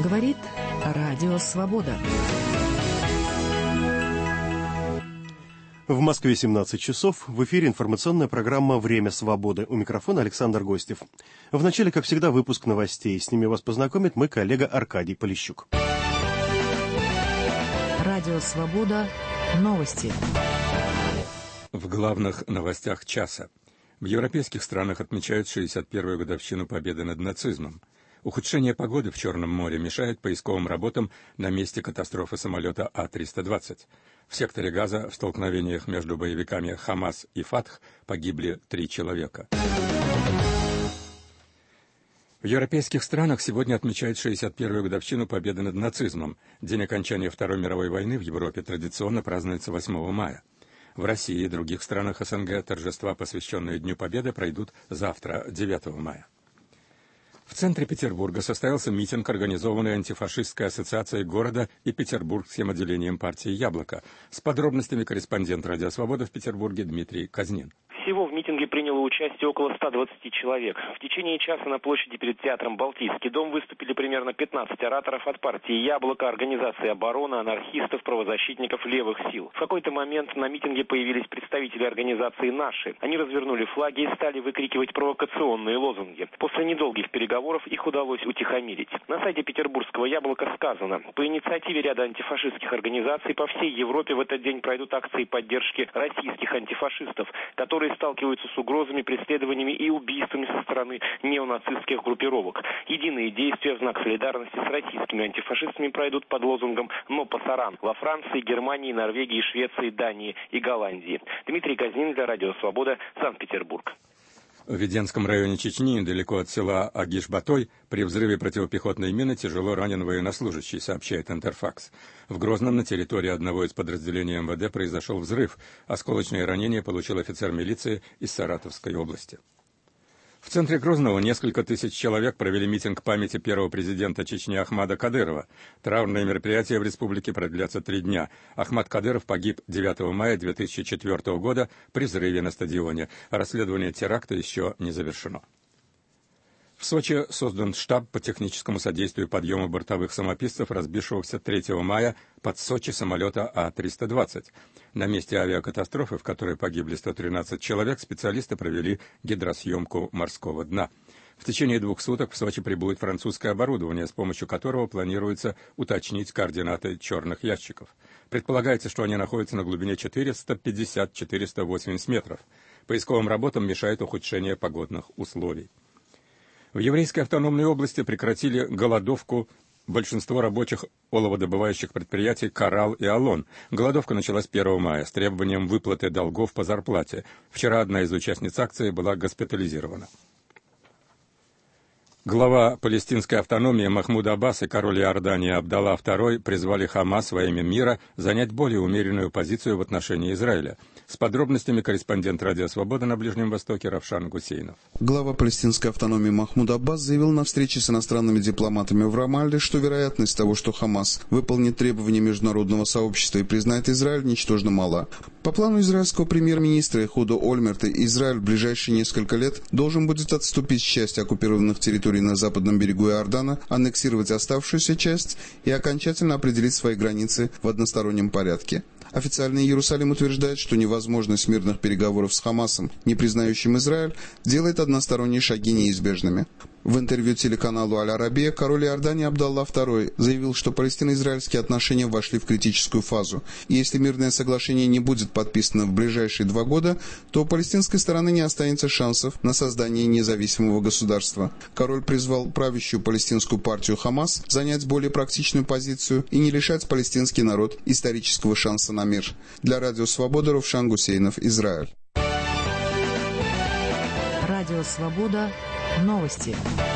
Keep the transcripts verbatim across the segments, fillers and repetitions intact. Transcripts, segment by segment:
Говорит Радио Свобода. В Москве семнадцать часов. В эфире информационная программа «Время свободы». У микрофона Александр Гостев. В начале, как всегда, выпуск новостей. С ними вас познакомит мой коллега Аркадий Полищук. Радио Свобода. Новости. В главных новостях часа. В европейских странах отмечают шестьдесят первую годовщину победы над нацизмом. Ухудшение погоды в Черном море мешает поисковым работам на месте катастрофы самолета А триста двадцать. В секторе Газа в столкновениях между боевиками Хамас и Фатх погибли три человека. В европейских странах сегодня отмечают шестьдесят первую годовщину победы над нацизмом. День окончания Второй мировой войны в Европе традиционно празднуется восьмого мая. В России и других странах СНГ торжества, посвященные Дню Победы, пройдут завтра, девятого мая. В центре Петербурга состоялся митинг, организованный антифашистской ассоциацией города и петербургским отделением партии «Яблоко». С подробностями корреспондент «Радио Свобода» в Петербурге Дмитрий Казнин. Всего в митинге приняло участие около ста двадцати человек. В течение часа на площади перед театром «Балтийский дом» выступили примерно пятнадцать ораторов от партии «Яблоко», организации обороны, анархистов, правозащитников левых сил. В какой-то момент на митинге появились представители организации «Наши». Они развернули флаги и стали выкрикивать провокационные лозунги. После недолгих переговоров их удалось утихомирить. На сайте петербургского «Яблока» сказано: по инициативе ряда антифашистских организаций по всей Европе в этот день пройдут акции поддержки российских антифашистов, которые сталкиваются с угрозами, преследованиями и убийствами со стороны неонацистских группировок. Единые действия в знак солидарности с российскими антифашистами пройдут под лозунгом «Но пасаран» во Франции, Германии, Норвегии, Швеции, Дании и Голландии. Дмитрий Казнин для Радио Свобода, Санкт-Петербург. В Веденском районе Чечни, недалеко от села Агиш-Батой, при взрыве противопехотной мины тяжело ранен военнослужащий, сообщает Интерфакс. В Грозном на территории одного из подразделений эм вэ дэ произошел взрыв. Осколочное ранение получил офицер милиции из Саратовской области. В центре Грозного несколько тысяч человек провели митинг памяти первого президента Чечни Ахмада Кадырова. Траурные мероприятия в республике продлятся три дня. Ахмад Кадыров погиб девятого мая две тысячи четвёртого года при взрыве на стадионе. Расследование теракта еще не завершено. В Сочи создан штаб по техническому содействию подъему бортовых самописцев, разбившегося третьего мая под Сочи самолета А триста двадцать. На месте авиакатастрофы, в которой погибли сто тринадцать человек, специалисты провели гидросъемку морского дна. В течение двух суток в Сочи прибудет французское оборудование, с помощью которого планируется уточнить координаты черных ящиков. Предполагается, что они находятся на глубине четыреста пятьдесят — четыреста восемьдесят метров. Поисковым работам мешает ухудшение погодных условий. В еврейской автономной области прекратили голодовку большинство рабочих оловодобывающих предприятий «Коралл» и «Алон». Голодовка началась первого мая с требованием выплаты долгов по зарплате. Вчера одна из участниц акции была госпитализирована. Глава палестинской автономии Махмуд Аббас и король Иордании Абдалла второй призвали Хамас во имя мира занять более умеренную позицию в отношении Израиля. С подробностями корреспондент «Радио Свобода» на Ближнем Востоке Равшан Гусейнов. Глава палестинской автономии Махмуд Аббас заявил на встрече с иностранными дипломатами в Рамалле, что вероятность того, что Хамас выполнит требования международного сообщества и признает Израиль, ничтожно мала. По плану израильского премьер-министра Эхуда Ольмерта, Израиль в ближайшие несколько лет должен будет отступить с части оккупированных территорий на западном берегу Иордана, аннексировать оставшуюся часть и окончательно определить свои границы в одностороннем порядке. Официальный Иерусалим утверждает, что невозможность мирных переговоров с Хамасом, не признающим Израиль, делает односторонние шаги неизбежными. В интервью телеканалу «Аль-Арабия» король Иордании Абдалла второй заявил, что палестино-израильские отношения вошли в критическую фазу. И если мирное соглашение не будет подписано в ближайшие два года, то у палестинской стороны не останется шансов на создание независимого государства. Король призвал правящую палестинскую партию «Хамас» занять более практичную позицию и не лишать палестинский народ исторического шанса на мир. Для Радио Свобода Равшан Гусейнов, Израиль. Радио Свобода. Новости.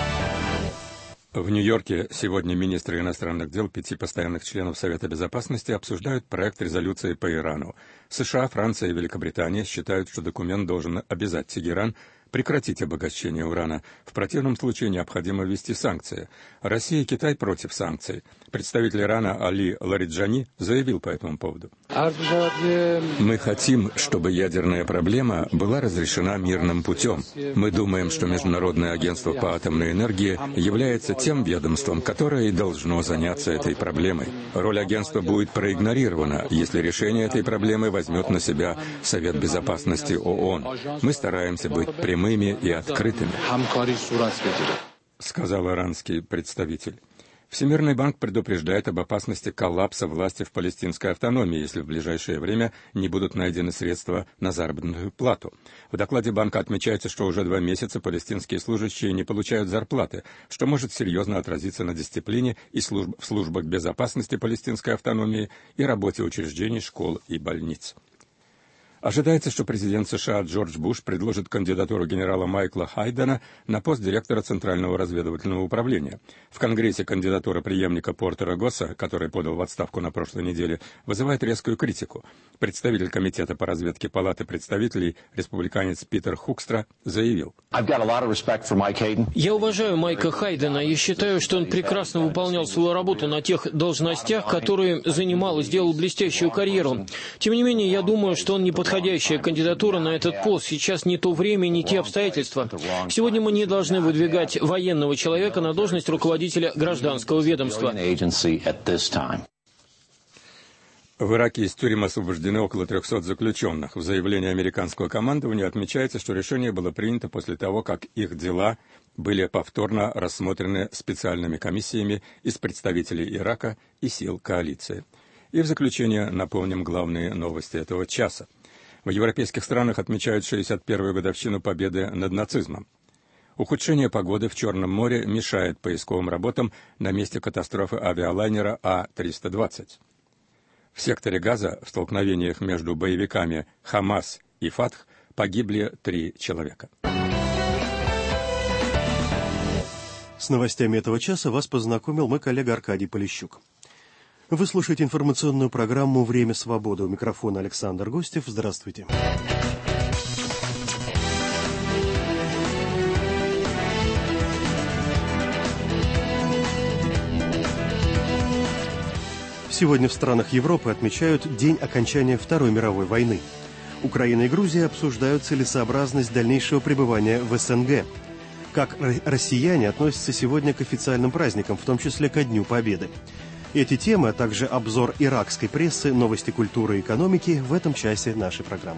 В Нью-Йорке сегодня министры иностранных дел пяти постоянных членов Совета Безопасности обсуждают проект резолюции по Ирану. США, Франция и Великобритания считают, что документ должен обязать Тегеран прекратить обогащение урана. В противном случае необходимо ввести санкции. Россия и Китай против санкций. Представитель Ирана Али Лариджани заявил по этому поводу. Мы хотим, чтобы ядерная проблема была разрешена мирным путем. Мы думаем, что Международное агентство по атомной энергии является тем ведомством, которое и должно заняться этой проблемой. Роль агентства будет проигнорирована, если решение этой проблемы возьмет на себя Совет Безопасности ООН. Мы стараемся быть прямыми и открытыми, сказал иранский представитель. Всемирный банк предупреждает об опасности коллапса власти в палестинской автономии, если в ближайшее время не будут найдены средства на заработную плату. В докладе банка отмечается, что уже два месяца палестинские служащие не получают зарплаты, что может серьезно отразиться на дисциплине и служб, в службах безопасности палестинской автономии и работе учреждений, школ и больниц. Ожидается, что президент США Джордж Буш предложит кандидатуру генерала Майкла Хайдена на пост директора Центрального разведывательного управления. В Конгрессе кандидатура преемника Портера Госса, который подал в отставку на прошлой неделе, вызывает резкую критику. Представитель Комитета по разведке Палаты представителей, республиканец Питер Хукстра, заявил. Я уважаю Майка Хайдена и считаю, что он прекрасно выполнял свою работу на тех должностях, которые занимал и сделал блестящую карьеру. Тем не менее, я думаю, что он не подходит подходящая кандидатура на этот пост. Сейчас не то время, не те обстоятельства. Сегодня мы не должны выдвигать военного человека на должность руководителя гражданского ведомства. В Ираке из тюрем освобождены около трехсот заключенных. В заявлении американского командования отмечается, что решение было принято после того, как их дела были повторно рассмотрены специальными комиссиями из представителей Ирака и сил коалиции. И в заключение напомним главные новости этого часа. В европейских странах отмечают шестьдесят первую годовщину победы над нацизмом. Ухудшение погоды в Черном море мешает поисковым работам на месте катастрофы авиалайнера А триста двадцать. В секторе Газа в столкновениях между боевиками Хамас и Фатх погибли три человека. С новостями этого часа вас познакомил мой коллега Аркадий Полищук. Вы слушаете информационную программу «Время свободы». У микрофона Александр Гостев. Здравствуйте. Сегодня в странах Европы отмечают день окончания Второй мировой войны. Украина и Грузия обсуждают целесообразность дальнейшего пребывания в СНГ. Как россияне относятся сегодня к официальным праздникам, в том числе ко Дню Победы. Эти темы, а также обзор иракской прессы, новости культуры и экономики в этом часе нашей программы.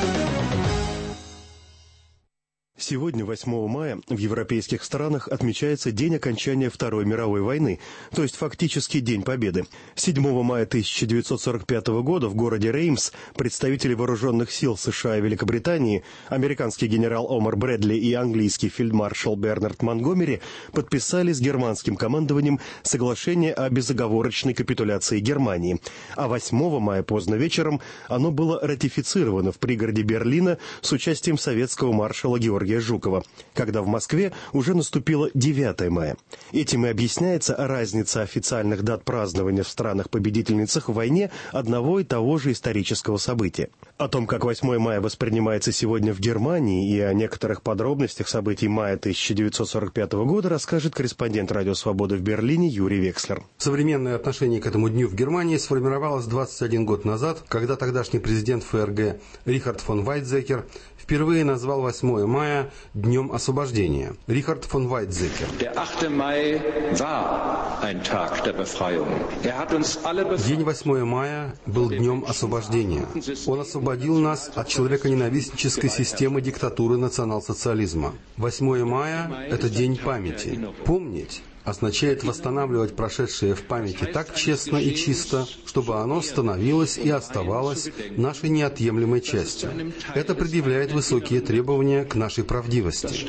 Сегодня, восьмого мая, в европейских странах отмечается день окончания Второй мировой войны, то есть фактически День Победы. седьмого мая тысяча девятьсот сорок пятого года в городе Реймс представители вооруженных сил США и Великобритании, американский генерал Омар Брэдли и английский фельдмаршал Бернард Монгомери подписали с германским командованием соглашение о безоговорочной капитуляции Германии. А восьмого мая поздно вечером оно было ратифицировано в пригороде Берлина с участием советского маршала Георгия Жукова, когда в Москве уже наступило девятое мая. Этим и объясняется разница официальных дат празднования в странах-победительницах в войне одного и того же исторического события. О том, как восьмое мая воспринимается сегодня в Германии и о некоторых подробностях событий мая тысяча девятьсот сорок пятого года расскажет корреспондент Радио Свободы в Берлине Юрий Векслер. Современное отношение к этому дню в Германии сформировалось двадцать один год назад, когда тогдашний президент ФРГ Рихард фон Вайтзекер впервые назвал восьмое мая Днем освобождения. Рихард фон Вайтзекер. День восьмое мая был Днем освобождения. Он освободил нас от человеконенавистнической системы диктатуры национал-социализма. восьмое мая – это день памяти. Помнить означает восстанавливать прошедшее в памяти так честно и чисто, чтобы оно становилось и оставалось нашей неотъемлемой частью. Это предъявляет высокие требования к нашей правдивости.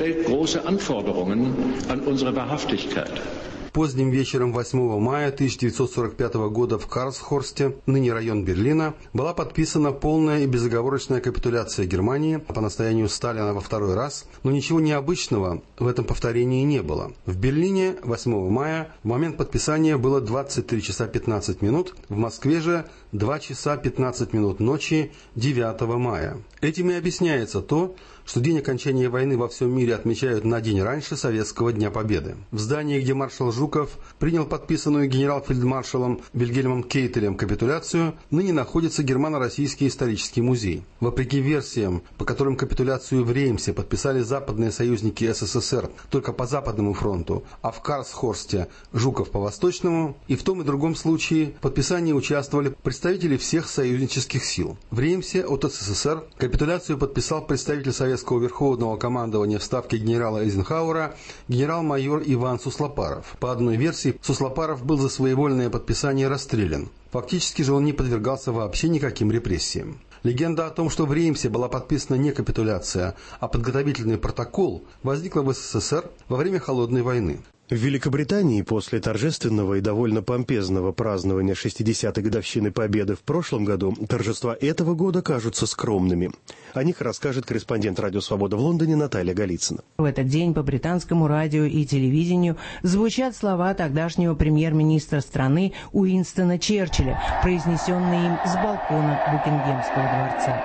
Поздним вечером восьмого мая тысяча девятьсот сорок пятого года в Карлсхорсте, ныне район Берлина, была подписана полная и безоговорочная капитуляция Германии по настоянию Сталина во второй раз, но ничего необычного в этом повторении не было. В Берлине восьмого мая в момент подписания было двадцать три часа пятнадцать минут, в Москве же два часа пятнадцать минут ночи девятого мая. Этим и объясняется то, что день окончания войны во всем мире отмечают на день раньше Советского Дня Победы. В здании, где маршал Жуков принял подписанную генерал-фельдмаршалом Вильгельмом Кейтелем капитуляцию, ныне находится Германо-Российский исторический музей. Вопреки версиям, по которым капитуляцию в Реймсе подписали западные союзники СССР только по Западному фронту, а в Карлсхорсте Жуков по Восточному, и в том и другом случае в подписании участвовали представители всех союзнических сил. В Реймсе от СССР капитуляцию подписал представитель Советского Верховного командования в ставке генерала Эйзенхауэра генерал-майор Иван Суслопаров. По одной версии, Суслопаров был за своевольное подписание расстрелян. Фактически же он не подвергался вообще никаким репрессиям. Легенда о том, что в Реймсе была подписана не капитуляция, а подготовительный протокол, возникла в СССР во время Холодной войны. В Великобритании после торжественного и довольно помпезного празднования шестидесятой годовщины Победы в прошлом году торжества этого года кажутся скромными. О них расскажет корреспондент «Радио Свобода» в Лондоне Наталья Голицына. В этот день по британскому радио и телевидению звучат слова тогдашнего премьер-министра страны Уинстона Черчилля, произнесенные им с балкона Букингемского дворца.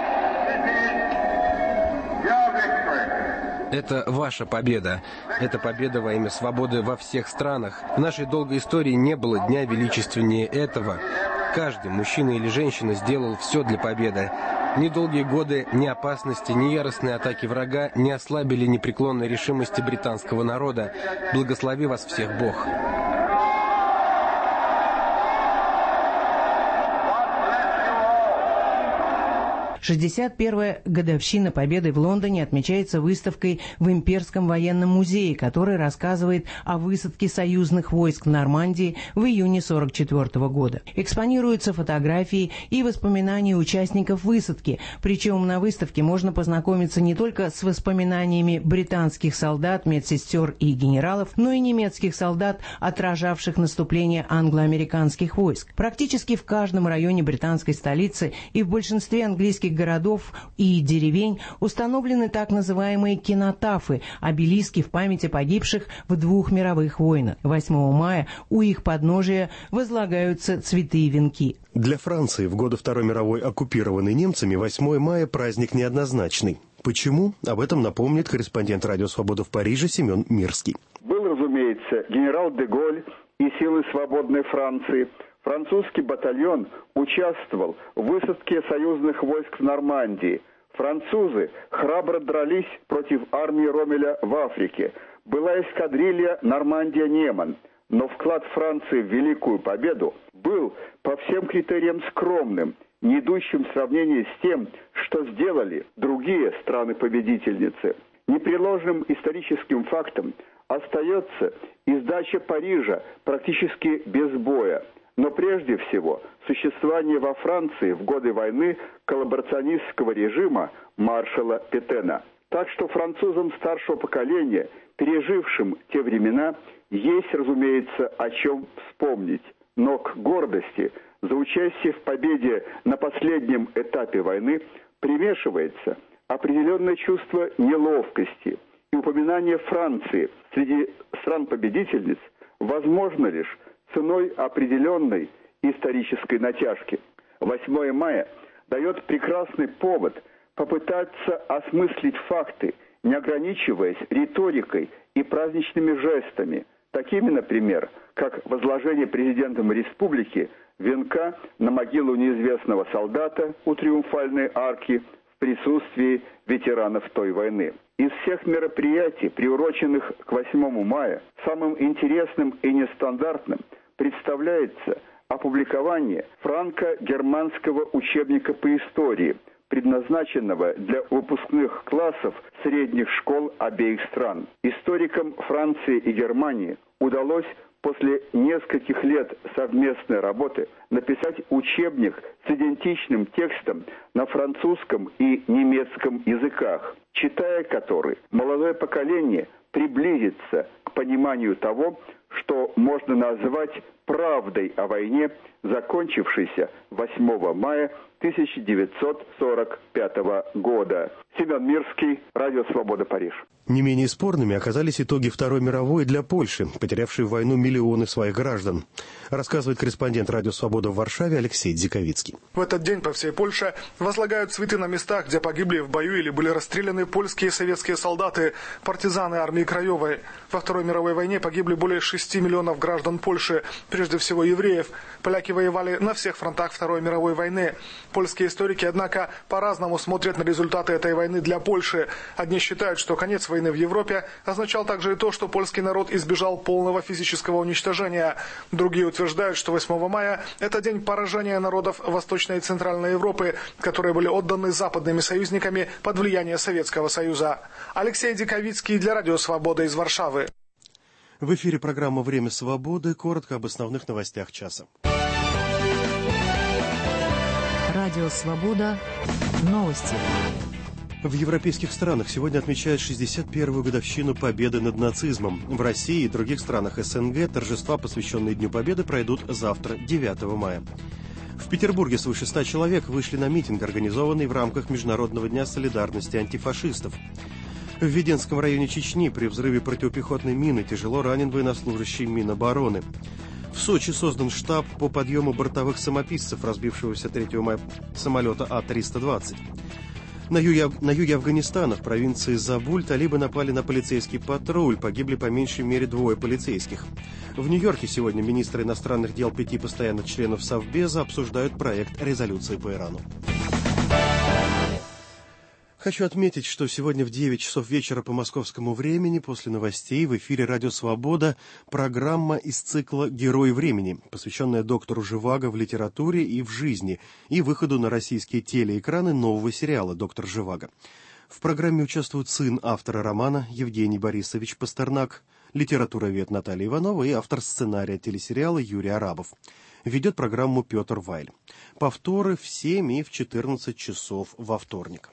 Это ваша победа. Это победа во имя свободы во всех странах. В нашей долгой истории не было дня величественнее этого. Каждый, мужчина или женщина, сделал все для победы. Ни долгие годы, ни опасности, ни яростные атаки врага не ослабили непреклонной решимости британского народа. Благослови вас всех Бог. шестьдесят первая годовщина Победы в Лондоне отмечается выставкой в Имперском военном музее, который рассказывает о высадке союзных войск в Нормандии в июне сорок четвёртого года. Экспонируются фотографии и воспоминания участников высадки, причем на выставке можно познакомиться не только с воспоминаниями британских солдат, медсестер и генералов, но и немецких солдат, отражавших наступление англо-американских войск. Практически в каждом районе британской столицы и в большинстве английских городов и деревень установлены так называемые кинотафы, обелиски в памяти погибших в двух мировых войнах. восьмого мая у их подножия возлагаются цветы и венки. Для Франции в годы Второй мировой, оккупированной немцами, восьмое мая праздник неоднозначный. Почему? Об этом напомнит корреспондент «Радио Свобода» в Париже Семен Мирский. Был, разумеется, генерал де Голь и силы свободной Франции. Французский батальон участвовал в высадке союзных войск в Нормандии. Французы храбро дрались против армии Роммеля в Африке. Была эскадрилья Нормандия-Неман. Но вклад Франции в Великую Победу был по всем критериям скромным, не идущим в сравнении с тем, что сделали другие страны-победительницы. Непреложным историческим фактом остается и сдача Парижа практически без боя. Но прежде всего существование во Франции в годы войны коллаборационистского режима маршала Петена. Так что французам старшего поколения, пережившим те времена, есть, разумеется, о чем вспомнить. Но к гордости за участие в победе на последнем этапе войны примешивается определенное чувство неловкости. И упоминание Франции среди стран-победительниц возможно лишь ценой определенной исторической натяжки. восьмое мая дает прекрасный повод попытаться осмыслить факты, не ограничиваясь риторикой и праздничными жестами, такими, например, как возложение президентом республики венка на могилу неизвестного солдата у Триумфальной арки в присутствии ветеранов той войны. Из всех мероприятий, приуроченных к восьмому мая, самым интересным и нестандартным представляется опубликование франко-германского учебника по истории, предназначенного для выпускных классов средних школ обеих стран. Историкам Франции и Германии удалось после нескольких лет совместной работы написать учебник с идентичным текстом на французском и немецком языках, читая который, молодое поколение приблизится к пониманию того, что можно назвать правдой о войне, закончившейся восьмого мая тысяча девятьсот сорок пятого года. Семен Мирский, Радио Свобода, Париж. Не менее спорными оказались итоги Второй мировой для Польши, потерявшей в войну миллионы своих граждан. Рассказывает корреспондент Радио Свобода в Варшаве Алексей Дзиковицкий. В этот день по всей Польше возлагают цветы на местах, где погибли в бою или были расстреляны польские и советские солдаты, партизаны армии Краевой. Во Второй мировой войне погибли более шести миллионов граждан Польши, прежде всего евреев. Поляки воевали на всех фронтах Второй мировой войны. Польские историки, однако, по-разному смотрят на результаты этой войны для Польши. Одни считают, что конец войны в Европе означал также и то, что польский народ избежал полного физического уничтожения. Другие утверждают, что восьмого мая – это день поражения народов Восточной и Центральной Европы, которые были отданы западными союзниками под влияние Советского Союза. Алексей Диковицкий для Радио Свобода из Варшавы. В эфире программа «Время свободы». Коротко об основных новостях часа. Радио Свобода. Новости. В европейских странах сегодня отмечают шестьдесят первую годовщину победы над нацизмом. В России и других странах СНГ торжества, посвященные Дню Победы, пройдут завтра, девятого мая. В Петербурге свыше ста человек вышли на митинг, организованный в рамках Международного дня солидарности антифашистов. В Веденском районе Чечни при взрыве противопехотной мины тяжело ранен военнослужащий Минобороны. В Сочи создан штаб по подъему бортовых самописцев разбившегося третьего мая самолета А триста двадцать. На юге, на юге Афганистана, в провинции Забуль, талибы напали на полицейский патруль. Погибли по меньшей мере двое полицейских. В Нью-Йорке сегодня министры иностранных дел пяти постоянных членов Совбеза обсуждают проект резолюции по Ирану. Хочу отметить, что сегодня в девять часов вечера по московскому времени, после новостей, в эфире «Радио Свобода» программа из цикла «Герой времени», посвященная доктору Живаго в литературе и в жизни, и выходу на российские телеэкраны нового сериала «Доктор Живаго». В программе участвуют сын автора романа Евгений Борисович Пастернак, литературовед Наталья Иванова и автор сценария телесериала Юрий Арабов. Ведет программу Петр Вайль. Повторы в семь и в четырнадцать часов во вторник.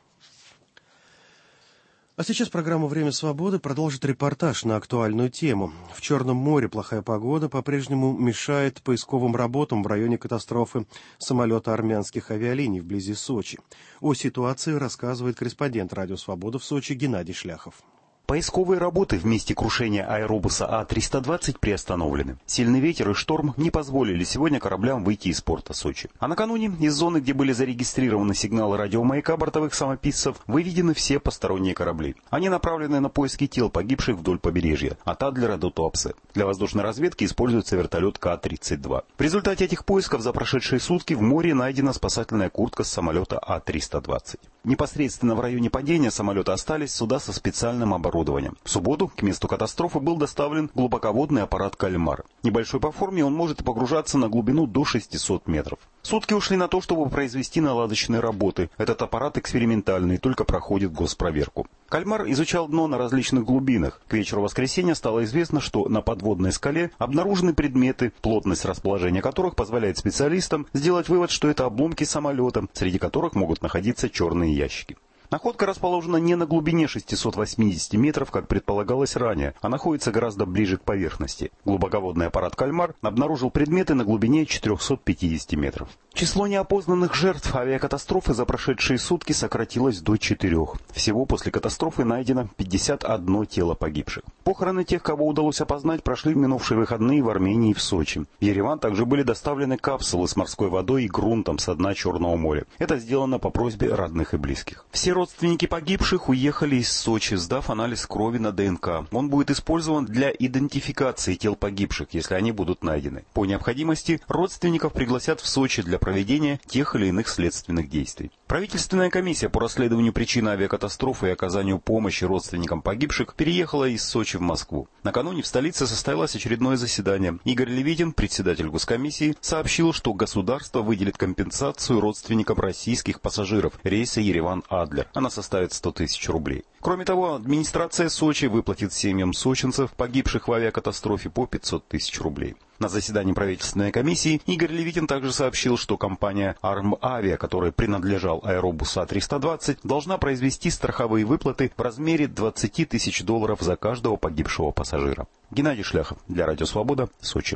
А сейчас программа «Время свободы» продолжит репортаж на актуальную тему. В Черном море плохая погода по-прежнему мешает поисковым работам в районе катастрофы самолета армянских авиалиний вблизи Сочи. О ситуации рассказывает корреспондент «Радио Свобода» в Сочи Геннадий Шляхов. Поисковые работы в месте крушения аэробуса А триста двадцать приостановлены. Сильный ветер и шторм не позволили сегодня кораблям выйти из порта Сочи. А накануне из зоны, где были зарегистрированы сигналы радиомаяка бортовых самописцев, выведены все посторонние корабли. Они направлены на поиски тел погибших вдоль побережья, от Адлера до Туапсе. Для воздушной разведки используется вертолет К тридцать два. В результате этих поисков за прошедшие сутки в море найдена спасательная куртка с самолета А триста двадцать. Непосредственно в районе падения самолета остались суда со специальным оборудованием. В субботу к месту катастрофы был доставлен глубоководный аппарат «Кальмар». Небольшой по форме, он может погружаться на глубину до шестисот метров. Сутки ушли на то, чтобы произвести наладочные работы. Этот аппарат экспериментальный, только проходит госпроверку. «Кальмар» изучал дно на различных глубинах. К вечеру воскресенья стало известно, что на подводной скале обнаружены предметы, плотность расположения которых позволяет специалистам сделать вывод, что это обломки самолета, среди которых могут находиться черные ящики. Находка расположена не на глубине шестисот восьмидесяти метров, как предполагалось ранее, а находится гораздо ближе к поверхности. Глубоководный аппарат «Кальмар» обнаружил предметы на глубине четырехсот пятидесяти метров. Число неопознанных жертв авиакатастрофы за прошедшие сутки сократилось до четырех. Всего после катастрофы найдено пятьдесят одно тело погибших. Похороны тех, кого удалось опознать, прошли в минувшие выходные в Армении и в Сочи. В Ереван также были доставлены капсулы с морской водой и грунтом со дна Черного моря. Это сделано по просьбе родных и близких. Все родственники погибших уехали из Сочи, сдав анализ крови на ДНК. Он будет использован для идентификации тел погибших, если они будут найдены. По необходимости родственников пригласят в Сочи для проведения тех или иных следственных действий. Правительственная комиссия по расследованию причин авиакатастрофы и оказанию помощи родственникам погибших переехала из Сочи в Москву. Накануне в столице состоялось очередное заседание. Игорь Левитин, председатель госкомиссии, сообщил, что государство выделит компенсацию родственникам российских пассажиров рейса Ереван-Адлер. Она составит сто тысяч рублей. Кроме того, администрация Сочи выплатит семьям сочинцев, погибших в авиакатастрофе, по пятьсот тысяч рублей. На заседании правительственной комиссии Игорь Левитин также сообщил, что компания «Армавиа», которой принадлежал аэробус А триста двадцать, должна произвести страховые выплаты в размере двадцати тысяч долларов за каждого погибшего пассажира. Геннадий Шляхов для Радио Свобода, Сочи.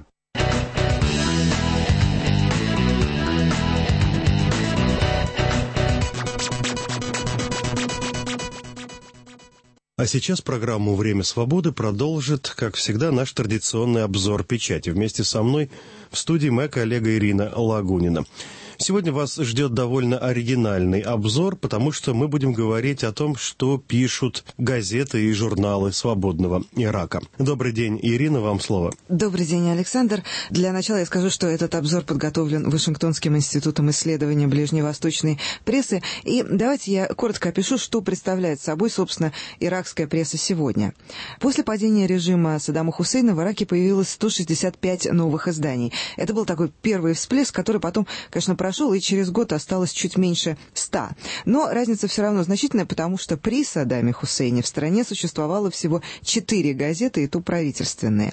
А сейчас программу «Время свободы» продолжит, как всегда, наш традиционный обзор печати. Вместе со мной в студии моя коллега Ирина Лагунина. Сегодня вас ждет довольно оригинальный обзор, потому что мы будем говорить о том, что пишут газеты и журналы свободного Ирака. Добрый день, Ирина, вам слово. Добрый день, Александр. Для начала я скажу, что этот обзор подготовлен Вашингтонским институтом исследования ближневосточной прессы. И давайте я коротко опишу, что представляет собой, собственно, иракская пресса сегодня. После падения режима Саддама Хусейна в Ираке появилось сто шестьдесят пять новых изданий. Это был такой первый всплеск, который потом, конечно, прошел, и через год осталось чуть меньше ста. Но разница все равно значительная, потому что при Саддаме Хусейне в стране существовало всего четыре газеты, и то правительственные.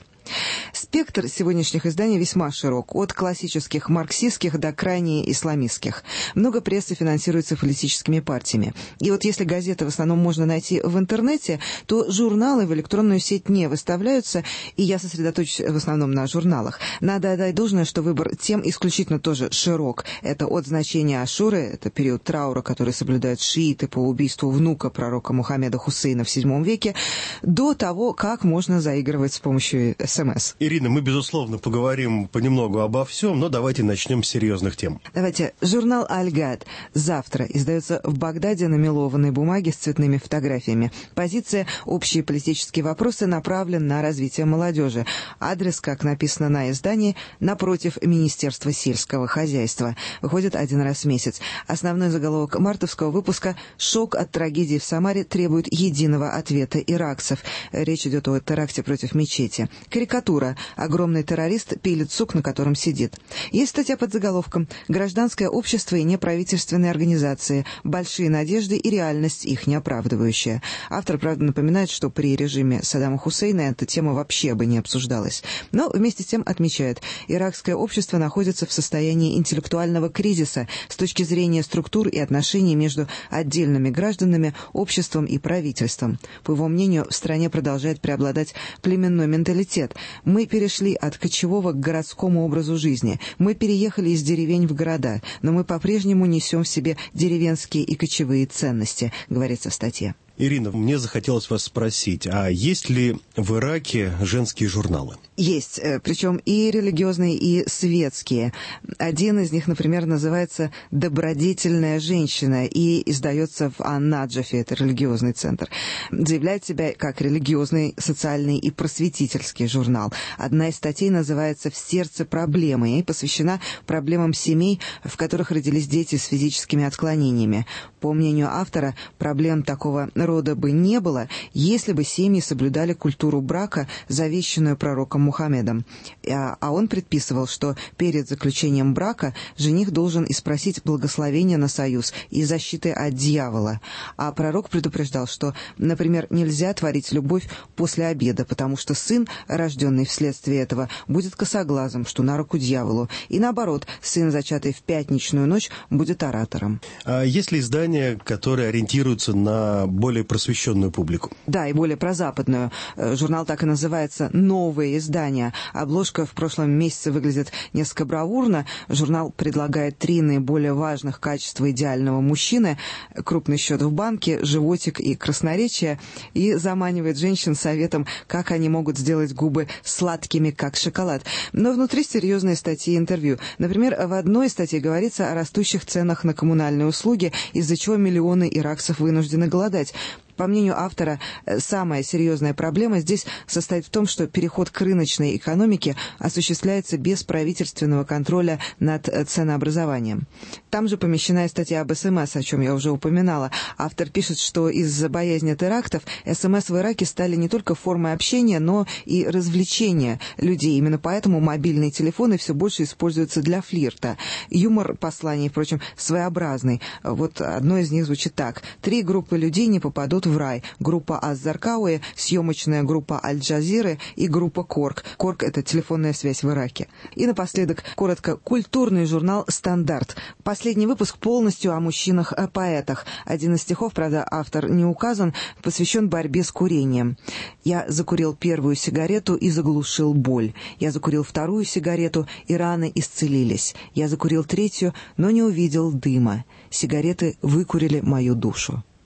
Спектр сегодняшних изданий весьма широк, от классических марксистских до крайне исламистских. Много прессы финансируется политическими партиями. И вот если газеты в основном можно найти в интернете, то журналы в электронную сеть не выставляются, и я сосредоточусь в основном на журналах. Надо отдать должное, что выбор тем исключительно тоже широк. Это от значения Ашуры, это период траура, который соблюдают шииты по убийству внука пророка Мухаммеда Хусейна в седьмом веке, до того, как можно заигрывать с помощью эс эм эс. Ирина, мы, безусловно, поговорим понемногу обо всем, но давайте начнем с серьезных тем. Давайте. Журнал «Аль-Гад» завтра издается в Багдаде на мелованной бумаге с цветными фотографиями. Позиция «Общие политические вопросы» направлен на развитие молодежи. Адрес, как написано на издании, напротив Министерства сельского хозяйства. Выходит один раз в месяц. Основной заголовок мартовского выпуска «Шок от трагедии в Самаре требует единого ответа иракцев». Речь идет о теракте против мечети. Карикатура. Огромный террорист пилит сук, на котором сидит. Есть статья под заголовком «Гражданское общество и неправительственные организации. Большие надежды и реальность их не оправдывающая». Автор, правда, напоминает, что при режиме Саддама Хусейна эта тема вообще бы не обсуждалась. Но вместе с тем отмечает, иракское общество находится в состоянии интеллектуального кризиса с точки зрения структур и отношений между отдельными гражданами, обществом и правительством. По его мнению, в стране продолжает преобладать племенной менталитет. Мы перешли от кочевого к городскому образу жизни. Мы переехали из деревень в города, но мы по-прежнему несем в себе деревенские и кочевые ценности, говорится в статье. Ирина, мне захотелось вас спросить, а есть ли в Ираке женские журналы? Есть, причем и религиозные, и светские. Один из них, например, называется «Добродетельная женщина» и издается в Ан-Наджафе, это религиозный центр. Заявляет себя как религиозный, социальный и просветительский журнал. Одна из статей называется «В сердце проблемы» и посвящена проблемам семей, в которых родились дети с физическими отклонениями. По мнению автора, проблем такого рода бы не было, если бы семьи соблюдали культуру брака, завещанную пророком Мухаммедом. А он предписывал, что перед заключением брака жених должен испросить благословения на союз и защиты от дьявола. А пророк предупреждал, что, например, нельзя творить любовь после обеда, потому что сын, рожденный вследствие этого, будет косоглазым, что на руку дьяволу. И наоборот, сын, зачатый в пятничную ночь, будет оратором. А есть ли издания, которые ориентируются на более просвещенную публику? Да, и более прозападную. Журнал так и называется «Новые издания». Обложка в прошлом месяце выглядит несколько бравурно. Журнал предлагает три наиболее важных качества идеального мужчины: крупный счет в банке, животик и красноречие, и заманивает женщин советом, как они могут сделать губы сладкими, как шоколад. Но внутри серьезные статьи и интервью. Например, в одной статье говорится о растущих ценах на коммунальные услуги, из-за чего миллионы иракцев вынуждены голодать. По мнению автора, самая серьезная проблема здесь состоит в том, что переход к рыночной экономике осуществляется без правительственного контроля над ценообразованием. Там же помещена и статья об эс эм эс, о чем я уже упоминала. Автор пишет, что из-за боязни терактов эс эм эс в Ираке стали не только формой общения, но и развлечения людей. Именно поэтому мобильные телефоны все больше используются для флирта. Юмор посланий, впрочем, своеобразный. Вот одно из них звучит так. Три группы людей не попадут в рай. Группа Аз-Заркауи, съемочная группа Аль-Джазиры и группа Корк. Корк — это телефонная связь в Ираке. И напоследок, коротко, культурный журнал «Стандарт». Последний выпуск полностью о мужчинах-поэтах. Один из стихов, правда, автор не указан, посвящен борьбе с курением. «Я закурил первую сигарету и заглушил боль. Я закурил вторую сигарету, и раны исцелились. Я закурил третью, но не увидел дыма. Сигареты выкурили мою душу».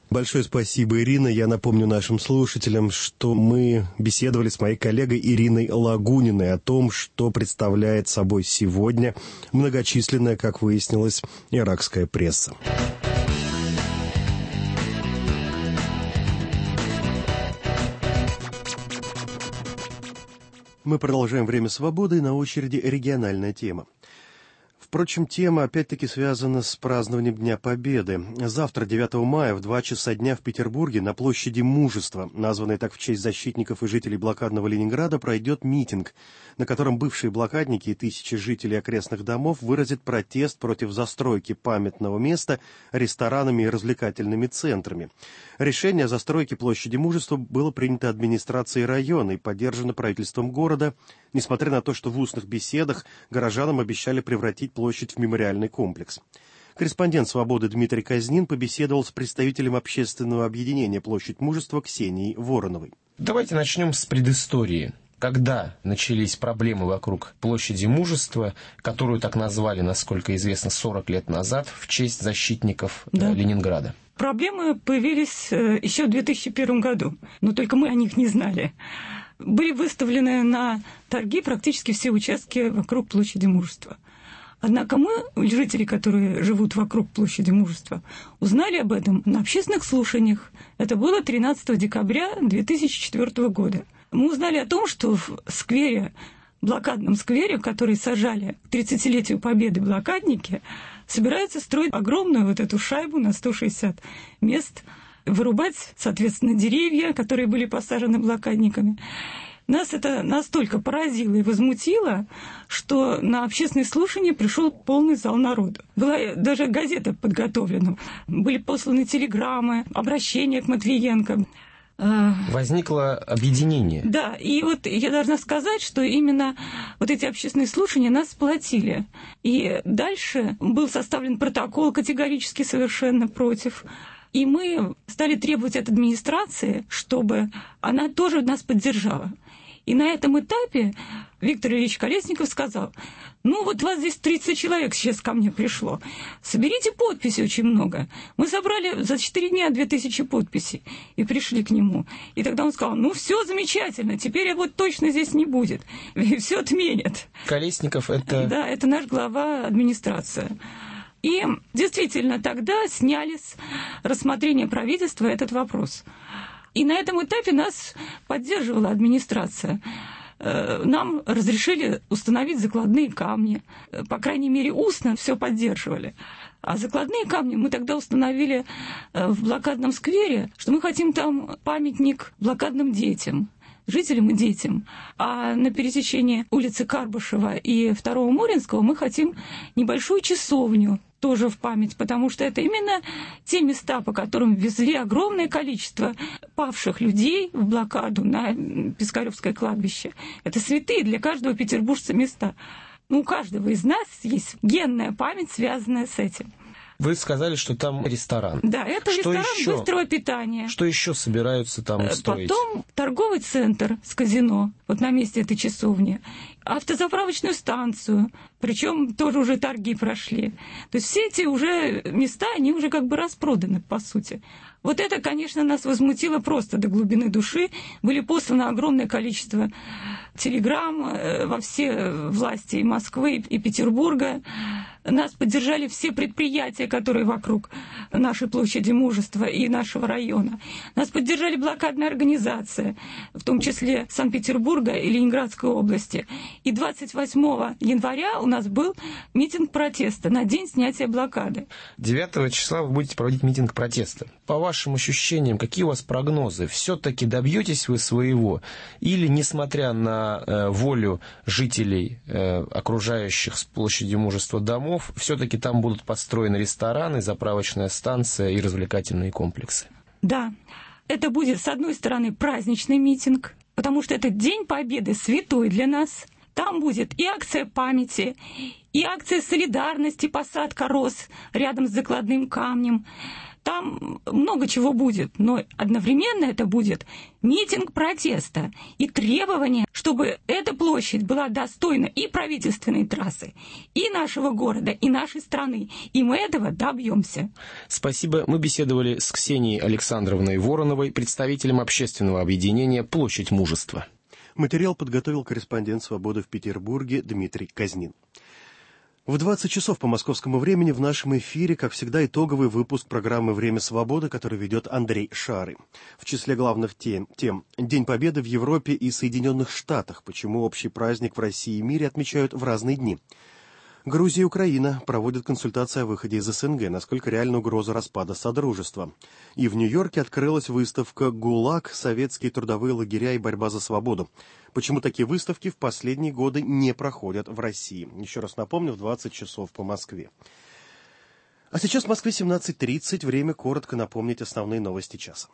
Большое спасибо, Ирина. Я напомню нашим слушателям, что мы беседовали с моей коллегой Ириной Лагуниной о том, что представляет собой сегодня многочисленная, как выяснилось, иракская пресса. Мы продолжаем «Время свободы», и на очереди региональная тема. Впрочем, тема опять-таки связана с празднованием Дня Победы. Завтра, девятого мая, в два часа дня в Петербурге на площади Мужества, названной так в честь защитников и жителей блокадного Ленинграда, пройдет митинг, на котором бывшие блокадники и тысячи жителей окрестных домов выразят протест против застройки памятного места ресторанами и развлекательными центрами. Решение о застройке площади Мужества было принято администрацией района и поддержано правительством города, несмотря на то, что в устных беседах горожанам обещали превратить площадь в мемориальный комплекс. Корреспондент «Свободы» Дмитрий Казнин побеседовал с представителем общественного объединения «Площадь Мужества» Ксенией Вороновой. Давайте начнем с предыстории. Когда начались проблемы вокруг площади Мужества, которую так назвали, насколько известно, сорок лет назад, в честь защитников да. Ленинграда? Проблемы появились еще в две тысячи первом году, но только мы о них не знали. Были выставлены на торги практически все участки вокруг площади Мужества. Однако мы, жители, которые живут вокруг площади Мужества, узнали об этом на общественных слушаниях. Это было тринадцатого декабря две тысячи четвёртого года. Мы узнали о том, что в сквере, блокадном сквере, который сажали к тридцатилетию Победы блокадники, собираются строить огромную вот эту шайбу на сто шестьдесят мест, вырубать, соответственно, деревья, которые были посажены блокадниками. Нас это настолько поразило и возмутило, что на общественное слушание пришел полный зал народа. Была даже газета подготовлена, были посланы телеграммы, обращения к Матвиенко. Возникло объединение. Да, и вот я должна сказать, что именно вот эти общественные слушания нас сплотили. И дальше был составлен протокол категорически совершенно против. И мы стали требовать от администрации, чтобы она тоже нас поддержала. И на этом этапе Виктор Ильич Колесников сказал: ну вот вас здесь тридцать человек сейчас ко мне пришло, соберите подписи очень много. Мы собрали за четыре дня две тысячи подписей и пришли к нему. И тогда он сказал: ну все замечательно, теперь вот точно здесь не будет, и все отменят. Колесников это... Да, это наш глава администрации. И действительно тогда сняли с рассмотрения правительства этот вопрос. И на этом этапе нас поддерживала администрация. Нам разрешили установить закладные камни. По крайней мере, устно все поддерживали. А закладные камни мы тогда установили в блокадном сквере, что мы хотим там памятник блокадным детям, жителям и детям. А на пересечении улицы Карбышева и второго Муринского мы хотим небольшую часовню, тоже в память, потому что это именно те места, по которым везли огромное количество павших людей в блокаду на Пискаревское кладбище. Это святые для каждого петербуржца места. Ну, у каждого из нас есть генная память, связанная с этим. Вы сказали, что там ресторан. Да, это что ресторан еще? Быстрого питания. Что еще собираются там строить? Потом торговый центр с казино, вот на месте этой часовни, автозаправочную станцию, причем тоже уже торги прошли. То есть все эти уже места, они уже как бы распроданы, по сути. Вот это, конечно, нас возмутило просто до глубины души. Были посланы огромное количество телеграмм во все власти и Москвы, и Петербурга. Нас поддержали все предприятия, которые вокруг нашей площади Мужества и нашего района. Нас поддержали блокадная организация, в том числе Санкт-Петербурга и Ленинградской области. И двадцать восьмого января у нас был митинг протеста на день снятия блокады. девятого числа вы будете проводить митинг протеста. По вашим ощущениям, какие у вас прогнозы? Все-таки добьетесь вы своего? Или, несмотря на э, волю жителей, э, окружающих с площади Мужества домов, все-таки там будут построены рестораны, заправочная станция и развлекательные комплексы? Да, это будет, с одной стороны, праздничный митинг, потому что это День Победы, святой для нас. Там будет и акция памяти, и акция солидарности, посадка роз рядом с закладным камнем. там много чего будет, но одновременно это будет митинг протеста и требование, чтобы эта площадь была достойна и правительственной трассы, и нашего города, и нашей страны. И мы этого добьемся. Спасибо. Мы беседовали с Ксенией Александровной Вороновой, представителем общественного объединения «Площадь мужества». Материал подготовил корреспондент «Свободы» в Петербурге Дмитрий Казнин. В двадцать часов по московскому времени в нашем эфире, как всегда, итоговый выпуск программы «Время свободы», который ведет Андрей Шары. В числе главных тем, тем День Победы в Европе и Соединенных Штатах, почему общий праздник в России и мире отмечают в разные дни. Грузия и Украина проводят консультации о выходе из СНГ, насколько реальна угроза распада Содружества. И в Нью-Йорке открылась выставка «ГУЛАГ. Советские трудовые лагеря и борьба за свободу». Почему такие выставки в последние годы не проходят в России? Еще раз напомню, в двадцать часов по Москве. А сейчас в Москве семнадцать тридцать. Время коротко напомнить основные новости часа.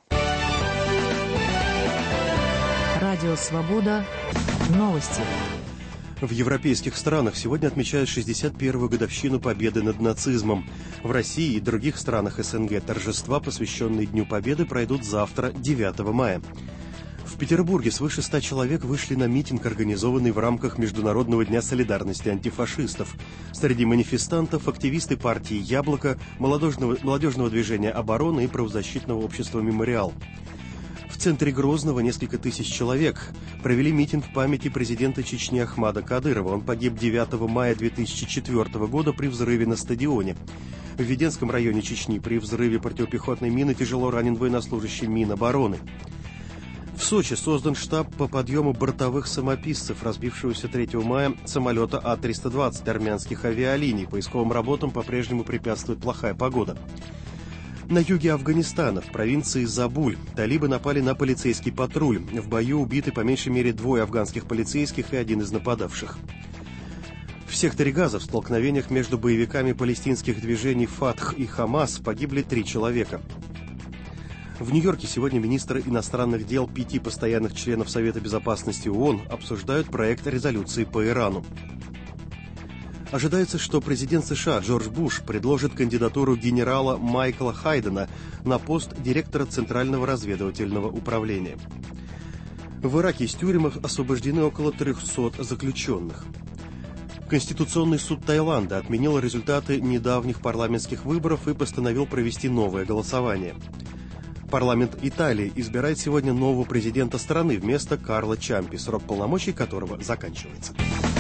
Радио «Свобода». Новости. В европейских странах сегодня отмечают шестьдесят первую годовщину победы над нацизмом. В России и других странах СНГ торжества, посвященные Дню Победы, пройдут завтра, девятого мая. В Петербурге свыше ста человек вышли на митинг, организованный в рамках Международного дня солидарности антифашистов. Среди манифестантов активисты партии «Яблоко», молодежного, молодежного движения «Оборона» и правозащитного общества «Мемориал». В центре Грозного несколько тысяч человек провели митинг в памяти президента Чечни Ахмада Кадырова. Он погиб девятого мая две тысячи четвёртого года при взрыве на стадионе. В Веденском районе Чечни при взрыве противопехотной мины тяжело ранен военнослужащий Минобороны. В Сочи создан штаб по подъему бортовых самописцев, разбившегося третьего мая самолета А триста двадцать армянских авиалиний. Поисковым работам по-прежнему препятствует плохая погода. На юге Афганистана, в провинции Забуль, талибы напали на полицейский патруль. В бою убиты по меньшей мере двое афганских полицейских и один из нападавших. В секторе Газа в столкновениях между боевиками палестинских движений «Фатх» и «Хамас» погибли три человека. В Нью-Йорке сегодня министры иностранных дел пяти постоянных членов Совета Безопасности ООН обсуждают проект резолюции по Ирану. Ожидается, что президент США Джордж Буш предложит кандидатуру генерала Майкла Хайдена на пост директора Центрального разведывательного управления. В Ираке из тюрем освобождены около трехсот заключенных. Конституционный суд Таиланда отменил результаты недавних парламентских выборов и постановил провести новое голосование. Парламент Италии избирает сегодня нового президента страны вместо Карло Чампи, срок полномочий которого заканчивается.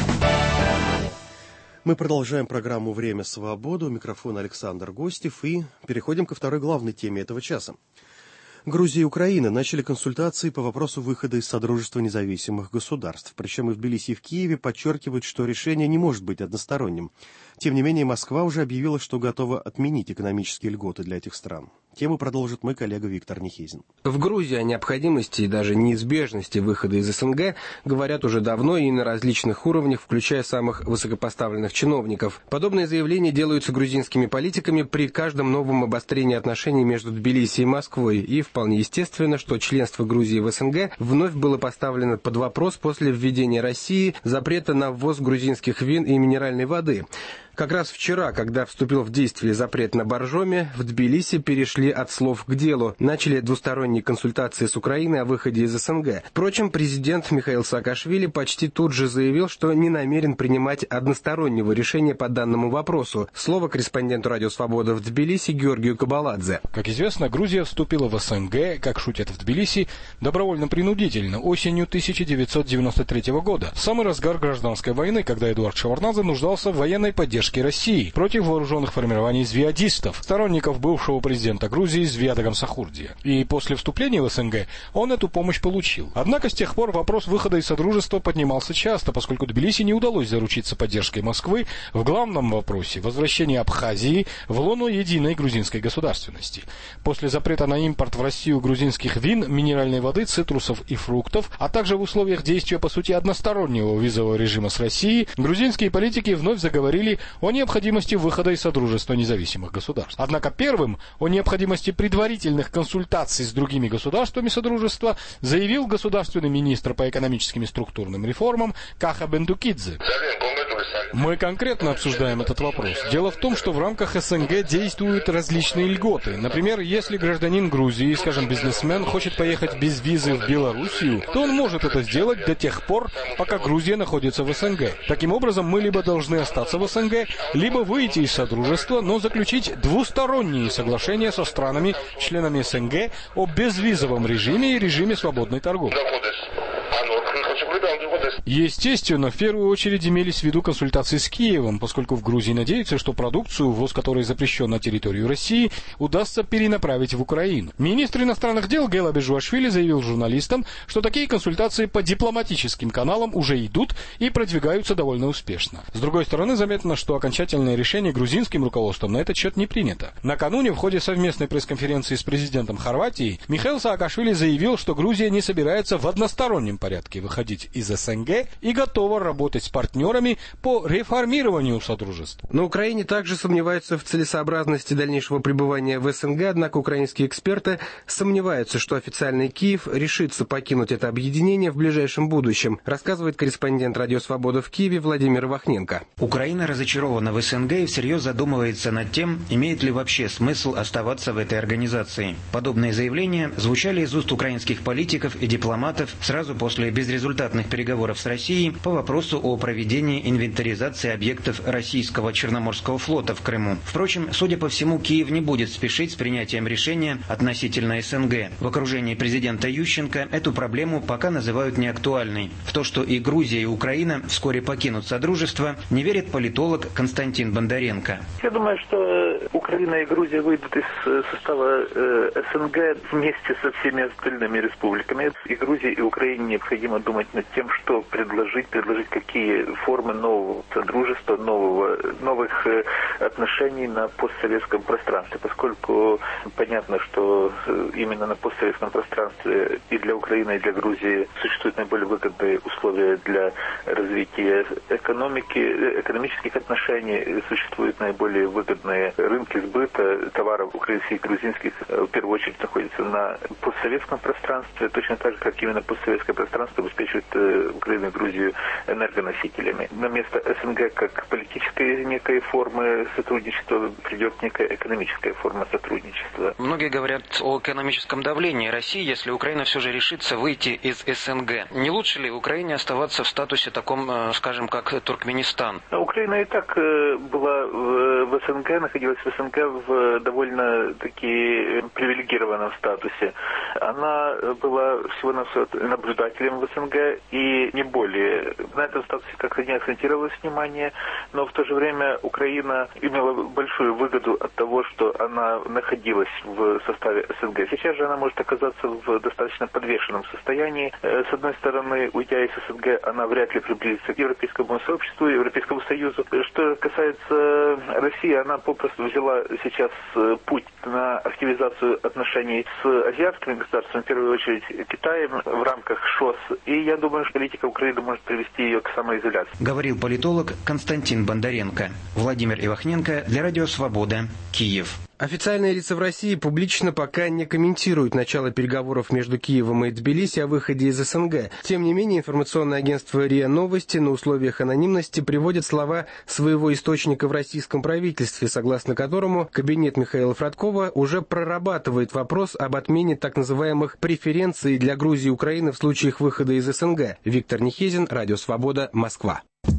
Мы продолжаем программу «Время свободы». У микрофона Александр Гостев и переходим ко второй главной теме этого часа. Грузия и Украина начали консультации по вопросу выхода из Содружества независимых государств. Причем и в Тбилиси, и в Киеве подчеркивают, что решение не может быть односторонним. Тем не менее, Москва уже объявила, что готова отменить экономические льготы для этих стран. Тему продолжит мой коллега Виктор Нехизин. В Грузии о необходимости и даже неизбежности выхода из СНГ говорят уже давно и на различных уровнях, включая самых высокопоставленных чиновников. Подобные заявления делаются грузинскими политиками при каждом новом обострении отношений между Тбилиси и Москвой. И вполне естественно, что членство Грузии в СНГ вновь было поставлено под вопрос после введения России запрета на ввоз грузинских вин и минеральной воды. Как раз вчера, когда вступил в действие запрет на боржоми, в Тбилиси перешли от слов к делу. Начали двусторонние консультации с Украиной о выходе из СНГ. Впрочем, президент Михаил Саакашвили почти тут же заявил, что не намерен принимать одностороннего решения по данному вопросу. Слово корреспонденту «Радио Свобода» в Тбилиси Георгию Кабаладзе. Как известно, Грузия вступила в СНГ, как шутят в Тбилиси, добровольно-принудительно осенью тысяча девятьсот девяносто третьего года. В самый разгар гражданской войны, когда Эдуард Шеварднадзе нуждался в военной поддержке России против вооруженных формирований звиадистов, сторонников бывшего президента Грузии Звиада Гамсахурдия. И после вступления в СНГ он эту помощь получил. Однако с тех пор вопрос выхода из Содружества поднимался часто, поскольку Тбилиси не удалось заручиться поддержкой Москвы в главном вопросе возвращения Абхазии в лоно единой грузинской государственности. После запрета на импорт в Россию грузинских вин, минеральной воды, цитрусов и фруктов, а также в условиях действия по сути одностороннего визового режима с Россией, грузинские политики вновь заговорили о необходимости выхода из Содружества независимых государств. Однако первым о необходимости предварительных консультаций с другими государствами Содружества заявил государственный министр по экономическим и структурным реформам Каха Бендукидзе. Мы конкретно обсуждаем этот вопрос. Дело в том, что в рамках СНГ действуют различные льготы. Например, если гражданин Грузии, скажем, бизнесмен, хочет поехать без визы в Белоруссию, то он может это сделать до тех пор, пока Грузия находится в СНГ. Таким образом, мы либо должны остаться в СНГ, либо выйти из Содружества, но заключить двусторонние соглашения со странами, членами СНГ, о безвизовом режиме и режиме свободной торговли. Естественно, в первую очередь имелись в виду консультации с Киевом, поскольку в Грузии надеются, что продукцию, ввоз которой запрещен на территорию России, удастся перенаправить в Украину. Министр иностранных дел Гела Бежуашвили заявил журналистам, что такие консультации по дипломатическим каналам уже идут и продвигаются довольно успешно. С другой стороны, заметно, что окончательное решение грузинским руководством на этот счет не принято. Накануне в ходе совместной пресс-конференции с президентом Хорватии Михаил Саакашвили заявил, что Грузия не собирается в одностороннем порядке выходить из СНГ и готова работать с партнерами по реформированию Содружества. На Украине также сомневаются в целесообразности дальнейшего пребывания в СНГ, однако украинские эксперты сомневаются, что официальный Киев решится покинуть это объединение в ближайшем будущем, рассказывает корреспондент «Радио Свобода» в Киеве Владимир Вахненко. Украина разочарована в СНГ и всерьез задумывается над тем, имеет ли вообще смысл оставаться в этой организации. Подобные заявления звучали из уст украинских политиков и дипломатов сразу после безрезультатных переговоров с Россией по вопросу о проведении инвентаризации объектов российского Черноморского флота в Крыму. Впрочем, судя по всему, Киев не будет спешить с принятием решения относительно СНГ. В окружении президента Ющенко эту проблему пока называют неактуальной. В то, что и Грузия, и Украина вскоре покинут Содружество, не верит политолог Константин Бондаренко. Я думаю, что Украина и Грузия выйдут из состава СНГ вместе со всеми остальными республиками. И Грузии, и Украине необходимо думать над тем, что предложить, предложить какие формы нового содружества, нового, новых отношений на постсоветском пространстве, поскольку понятно, что именно на постсоветском пространстве и для Украины, и для Грузии существуют наиболее выгодные условия для развития экономики, экономических отношений, существуют наиболее выгодные рынки сбыта товаров украинских и грузинских, в первую очередь находятся на постсоветском пространстве, точно так же, как именно постсоветское пространство обеспечивает Украину и Грузию энергоносителями. На место СНГ как политической некой формы сотрудничества придет некая экономическая форма сотрудничества. Многие говорят о экономическом давлении России, если Украина все же решится выйти из СНГ. Не лучше ли Украине оставаться в статусе таком, скажем, как Туркменистан? Украина и так была в СНГ, находилась в СНГ в довольно-таки привилегированном статусе. Она была всего-навсего наблюдателем в СНГ и не более. На этом статусе как-то не акцентировалось внимание, но в то же время Украина имела большую выгоду от того, что она находилась в составе СНГ. Сейчас же она может оказаться в достаточно подвешенном состоянии. С одной стороны, уйдя из СНГ, она вряд ли приблизится к Европейскому сообществу, Европейскому Союзу. Что касается России, она попросту взяла сейчас путь на активизацию отношений с азиатскими государствами, в первую очередь Китаем, в рамках ШОС. И я думаю, что политика Украины может привести ее к самоизоляции. Говорил политолог Константин Бондаренко. Владимир Ивахненко для Радио Свобода, Киев. Официальные лица в России публично пока не комментируют начало переговоров между Киевом и Тбилиси о выходе из СНГ. Тем не менее, информационное агентство РИА Новости на условиях анонимности приводит слова своего источника в российском правительстве, согласно которому кабинет Михаила Фродкова уже прорабатывает вопрос об отмене так называемых преференций для Грузии и Украины в случаях выхода из СНГ. Виктор Нехезин, Радио Свобода, Москва.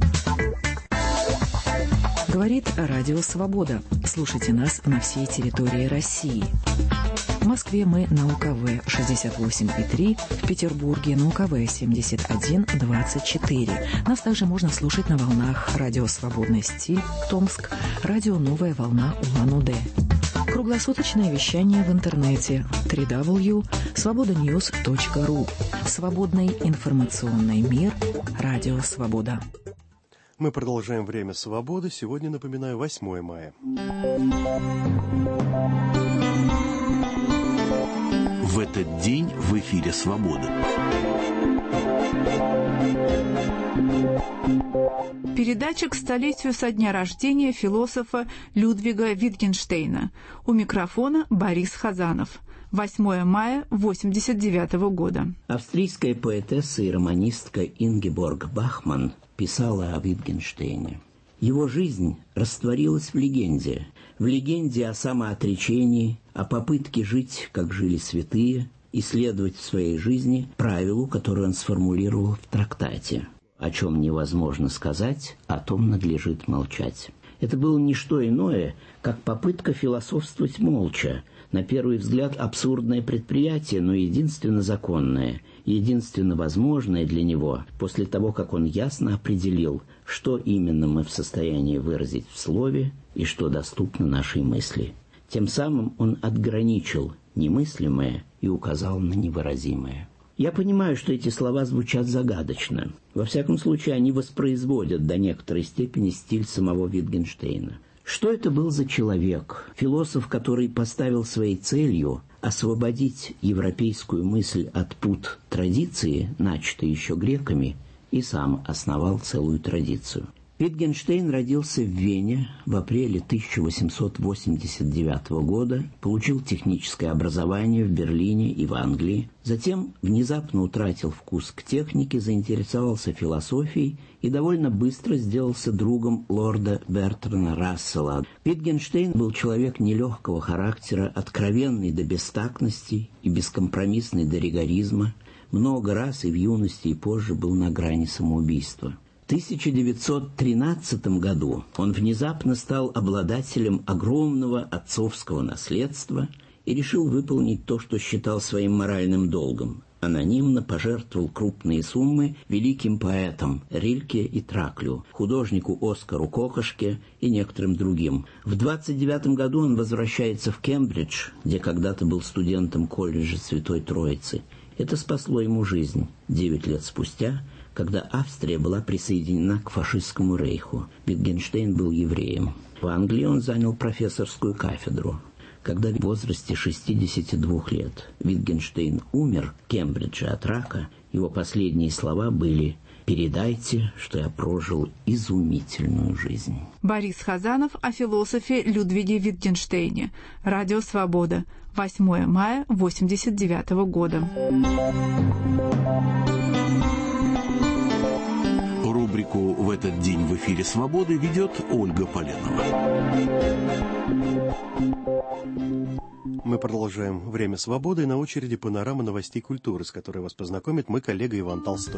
Говорит Радио Свобода. Слушайте нас на всей территории России. В Москве мы на УКВ шестьдесят восемь и три, в Петербурге на УКВ семьдесят один двадцать четыре. Нас также можно слушать на волнах Радио Свободный стиль, Томск, Радио Новая волна Улан-Удэ. Круглосуточное вещание в интернете дабл ю дабл ю дабл ю точка свобода ньюс точка ру. Свободный информационный мир. Радио Свобода. Мы продолжаем «Время свободы». Сегодня, напоминаю, восьмое мая. В этот день в эфире «Свобода». Передача к столетию со дня рождения философа Людвига Витгенштейна. У микрофона Борис Хазанов. восьмое мая восемьдесят девятого года. Австрийская поэтесса и романистка Ингеборг Бахман писала о Витгенштейне. Его жизнь растворилась в легенде. В легенде о самоотречении, о попытке жить, как жили святые, и следовать в своей жизни правилу, которое он сформулировал в трактате. О чем невозможно сказать, о том надлежит молчать. Это было не что иное, как попытка философствовать молча, на первый взгляд абсурдное предприятие, но единственно законное, единственно возможное для него, после того, как он ясно определил, что именно мы в состоянии выразить в слове и что доступно нашей мысли. Тем самым он отграничил немыслимое и указал на невыразимое. Я понимаю, что эти слова звучат загадочно. Во всяком случае, они воспроизводят до некоторой степени стиль самого Витгенштейна. Что это был за человек? Философ, который поставил своей целью освободить европейскую мысль от пут традиции, начатой еще греками, и сам основал целую традицию. Витгенштейн родился в Вене в апреле тысяча восемьсот восемьдесят девятого года, получил техническое образование в Берлине и в Англии, затем внезапно утратил вкус к технике, заинтересовался философией и довольно быстро сделался другом лорда Бертрана Рассела. Витгенштейн был человек нелегкого характера, откровенный до бестактности и бескомпромиссный до ригоризма, много раз и в юности, и позже был на грани самоубийства. В тысяча девятьсот тринадцатом году он внезапно стал обладателем огромного отцовского наследства и решил выполнить то, что считал своим моральным долгом. Анонимно пожертвовал крупные суммы великим поэтам Рильке и Траклю, художнику Оскару Кокошке и некоторым другим. В двадцать девятом году он возвращается в Кембридж, где когда-то был студентом колледжа Святой Троицы. Это спасло ему жизнь. Девять лет спустя, когда Австрия была присоединена к фашистскому рейху. Витгенштейн был евреем. В Англии он занял профессорскую кафедру. Когда в возрасте шестидесяти двух лет Витгенштейн умер в Кембридже от рака, его последние слова были: «Передайте, что я прожил изумительную жизнь». Борис Хазанов о философе Людвиге Витгенштейне. Радио «Свобода». восьмое мая восемьдесят девятого года. Рубрику «В этот день в эфире Свободы» ведет Ольга Поленова. Мы продолжаем «Время свободы», и на очереди панорама новостей культуры, с которой вас познакомит мой коллега Иван Толстой.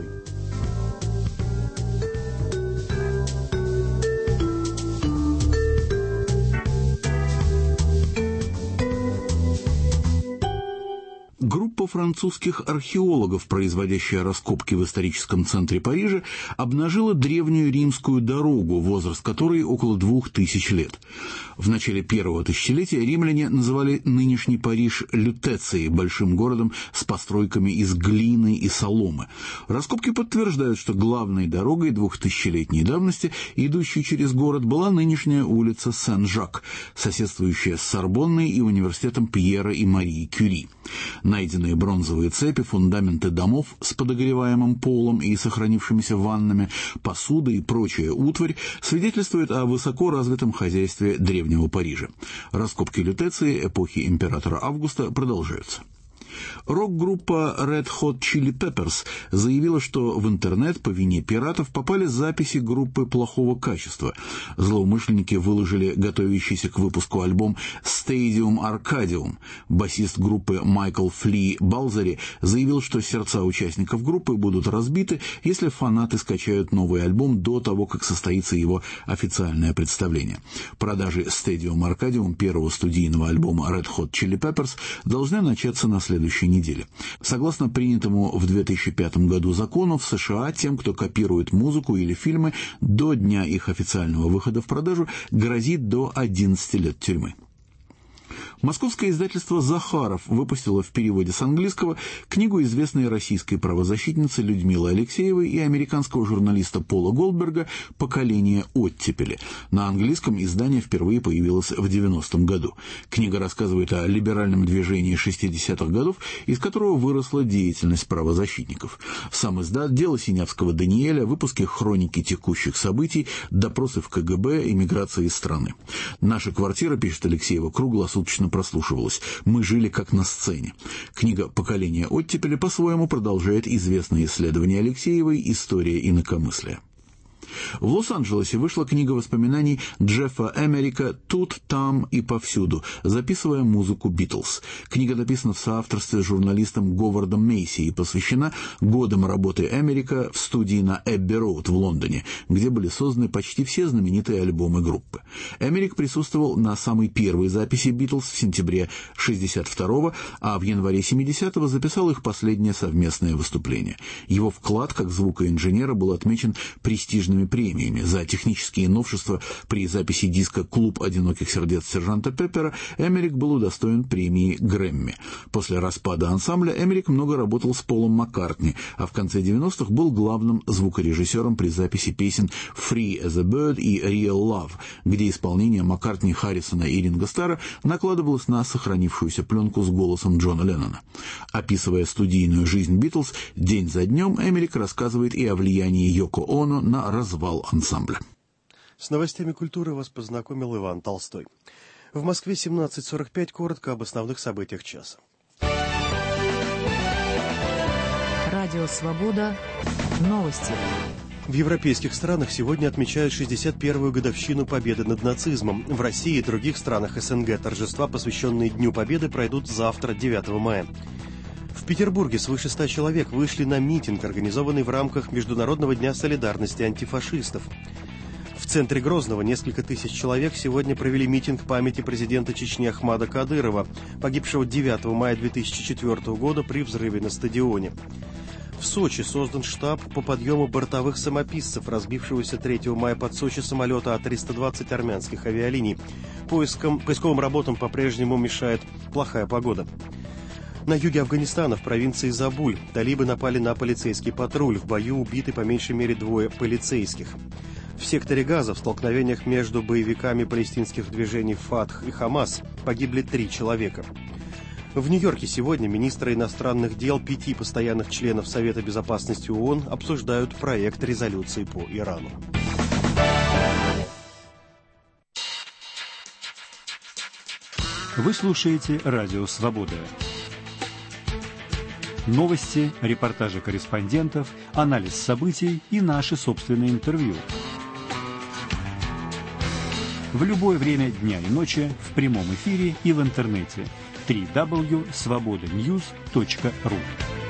Группа французских археологов, производящая раскопки в историческом центре Парижа, обнажила древнюю римскую дорогу, возраст которой около двух тысяч лет. В начале первого тысячелетия римляне называли нынешний Париж Лютецией, большим городом с постройками из глины и соломы. Раскопки подтверждают, что главной дорогой двухтысячелетней давности, идущей через город, была нынешняя улица Сен-Жак, соседствующая с Сорбонной и университетом Пьера и Марии Кюри. Найденные бронзовые цепи, фундаменты домов с подогреваемым полом и сохранившимися ваннами, посуда и прочая утварь свидетельствуют о высоко развитом хозяйстве древнего Парижа. Раскопки Лютеции эпохи императора Августа продолжаются. Рок-группа Red Hot Chili Peppers заявила, что в интернет по вине пиратов попали записи группы плохого качества. Злоумышленники выложили готовящийся к выпуску альбом Stadium Arcadium. Басист группы Майкл Фли Балзари заявил, что сердца участников группы будут разбиты, если фанаты скачают новый альбом до того, как состоится его официальное представление. Продажи Stadium Arcadium, первого студийного альбома Red Hot Chili Peppers, должны начаться на следующей неделе. Согласно принятому в две тысячи пятом году закону, в США тем, кто копирует музыку или фильмы до дня их официального выхода в продажу, грозит до одиннадцати лет тюрьмы. Московское издательство «Захаров» выпустило в переводе с английского книгу известной российской правозащитницы Людмилы Алексеевой и американского журналиста Пола Голдберга «Поколение оттепели». На английском издание впервые появилось в девяностом году. Книга рассказывает о либеральном движении шестидесятых годов, из которого выросла деятельность правозащитников. Сам издат, дело Синявского Даниэля, выпуски хроники текущих событий, допросы в ка гэ бэ, эмиграции из страны. «Наша квартира», пишет Алексеева, круглосуточно прослушивалась. Мы жили как на сцене. Книга «Поколение оттепели» по-своему продолжает известное исследование Алексеевой «История инакомыслия». В Лос-Анджелесе вышла книга воспоминаний Джеффа Эмерика «Тут, там и повсюду», записывая музыку «Битлз». Книга написана в соавторстве с журналистом Говардом Мейси и посвящена годам работы Эмерика в студии на Эбби-Роуд в Лондоне, где были созданы почти все знаменитые альбомы группы. Эмерик присутствовал на самой первой записи «Битлз» в сентябре шестьдесят второго, а в январе семидесятого записал их последнее совместное выступление. Его вклад как звукоинженера был отмечен престижными премиями. За технические новшества при записи диска «Клуб одиноких сердец сержанта Пеппера» Эмерик был удостоен премии Грэмми. После распада ансамбля Эмерик много работал с Полом Маккартни, а в конце девяностых был главным звукорежиссером при записи песен «Free as a Bird» и «Real Love», где исполнение Маккартни, Харрисона и Ринго Старра накладывалось на сохранившуюся пленку с голосом Джона Леннона. Описывая студийную жизнь «Битлз» день за днем, Эмерик рассказывает и о влиянии Йоко Оно на развал ансамбля. С новостями культуры вас познакомил Иван Толстой. В Москве семнадцать сорок пять, коротко об основных событиях часа. Радио «Свобода». Новости. В европейских странах сегодня отмечают шестьдесят первую годовщину победы над нацизмом. В России и других странах СНГ торжества, посвященные Дню Победы, пройдут завтра, девятого мая. В Петербурге свыше ста человек вышли на митинг, организованный в рамках Международного дня солидарности антифашистов. В центре Грозного несколько тысяч человек сегодня провели митинг памяти президента Чечни Ахмада Кадырова, погибшего девятого мая две тысячи четвёртого года при взрыве на стадионе. В Сочи создан штаб по подъему бортовых самописцев, разбившегося третьего мая под Сочи самолета А триста двадцать армянских авиалиний. Поиском, поисковым работам по-прежнему мешает плохая погода. На юге Афганистана, в провинции Забуль, талибы напали на полицейский патруль. В бою убиты по меньшей мере двое полицейских. В секторе Газа в столкновениях между боевиками палестинских движений «Фатх» и «Хамас» погибли три человека. В Нью-Йорке сегодня министры иностранных дел пяти постоянных членов Совета Безопасности ООН обсуждают проект резолюции по Ирану. Вы слушаете «Радио Свобода». Новости, репортажи корреспондентов, анализ событий и наши собственные интервью. В любое время дня и ночи, в прямом эфире и в интернете. дабл ю дабл ю дабл ю точка свобода ньюс точка ру.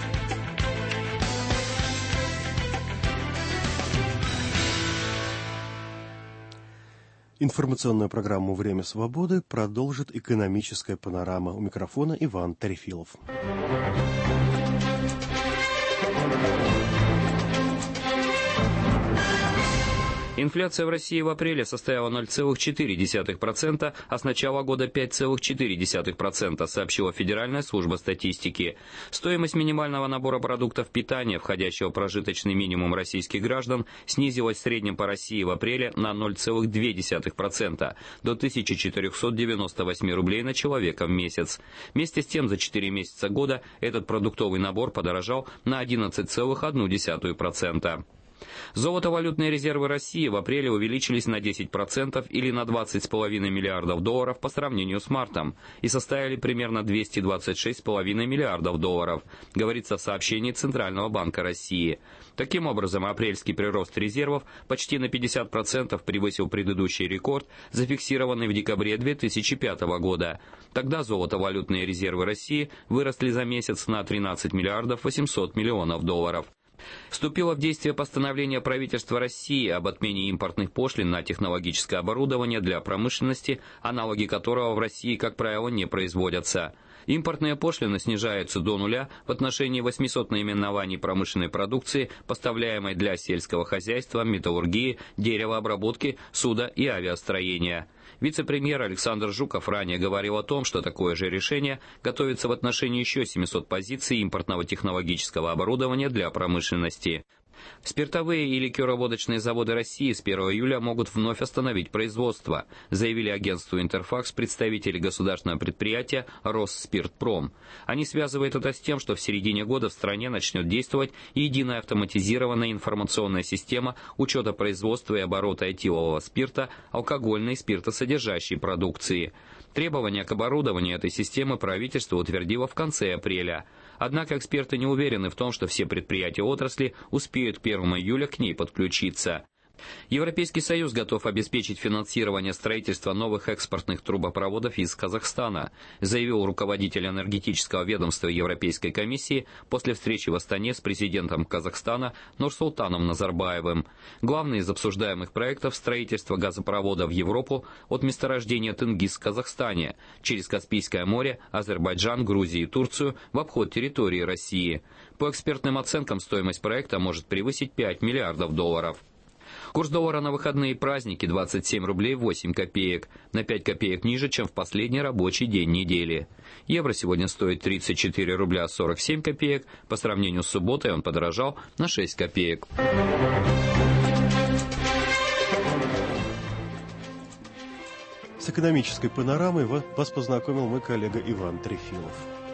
Информационную программу «Время свободы» продолжит экономическая панорама. У микрофона Иван Тарифилов. Инфляция в России в апреле составила ноль целых четыре десятых процента, а с начала года пять целых четыре десятых процента, сообщила Федеральная служба статистики. Стоимость минимального набора продуктов питания, входящего в прожиточный минимум российских граждан, снизилась в среднем по России в апреле на ноль целых две десятых процента до тысячи четырехсот девяноста восьми рублей на человека в месяц. Вместе с тем за четыре месяца года этот продуктовый набор подорожал на одиннадцать целых одну десятую процента. Золотовалютные резервы России в апреле увеличились на десять процентов или на двадцать целых пять десятых миллиардов долларов по сравнению с мартом и составили примерно двести двадцать шесть целых пять десятых миллиардов долларов, говорится в сообщении Центрального банка России. Таким образом, апрельский прирост резервов почти на пятьдесят процентов превысил предыдущий рекорд, зафиксированный в декабре две тысячи пятого года. Тогда золотовалютные резервы России выросли за месяц на тринадцать миллиардов восемьсот миллионов долларов. Вступило в действие постановление правительства России об отмене импортных пошлин на технологическое оборудование для промышленности, аналоги которого в России, как правило, не производятся. Импортные пошлины снижаются до нуля в отношении восьмисот наименований промышленной продукции, поставляемой для сельского хозяйства, металлургии, деревообработки, суда и авиастроения. Вице-премьер Александр Жуков ранее говорил о том, что такое же решение готовится в отношении еще семисот позиций импортного технологического оборудования для промышленности. Спиртовые и ликероводочные заводы России с первого июля могут вновь остановить производство, заявили агентству «Интерфакс» представители государственного предприятия «Росспиртпром». Они связывают это с тем, что в середине года в стране начнет действовать единая автоматизированная информационная система учета производства и оборота этилового спирта, алкогольной и спиртосодержащей продукции. Требования к оборудованию этой системы правительство утвердило в конце апреля. Однако эксперты не уверены в том, что все предприятия отрасли успеют к первому июля к ней подключиться. Европейский Союз готов обеспечить финансирование строительства новых экспортных трубопроводов из Казахстана, заявил руководитель энергетического ведомства Европейской комиссии после встречи в Астане с президентом Казахстана Нурсултаном Назарбаевым. Главный из обсуждаемых проектов – строительство газопровода в Европу от месторождения Тенгиз в Казахстане через Каспийское море, Азербайджан, Грузию и Турцию в обход территории России. По экспертным оценкам, стоимость проекта может превысить пять миллиардов долларов. Курс доллара на выходные праздники двадцать семь рублей восемь копеек, на пять копеек ниже, чем в последний рабочий день недели. Евро сегодня стоит тридцать четыре рубля сорок семь копеек, по сравнению с субботой он подорожал на шесть копеек. С экономической панорамой вас познакомил мой коллега Иван Трефилов.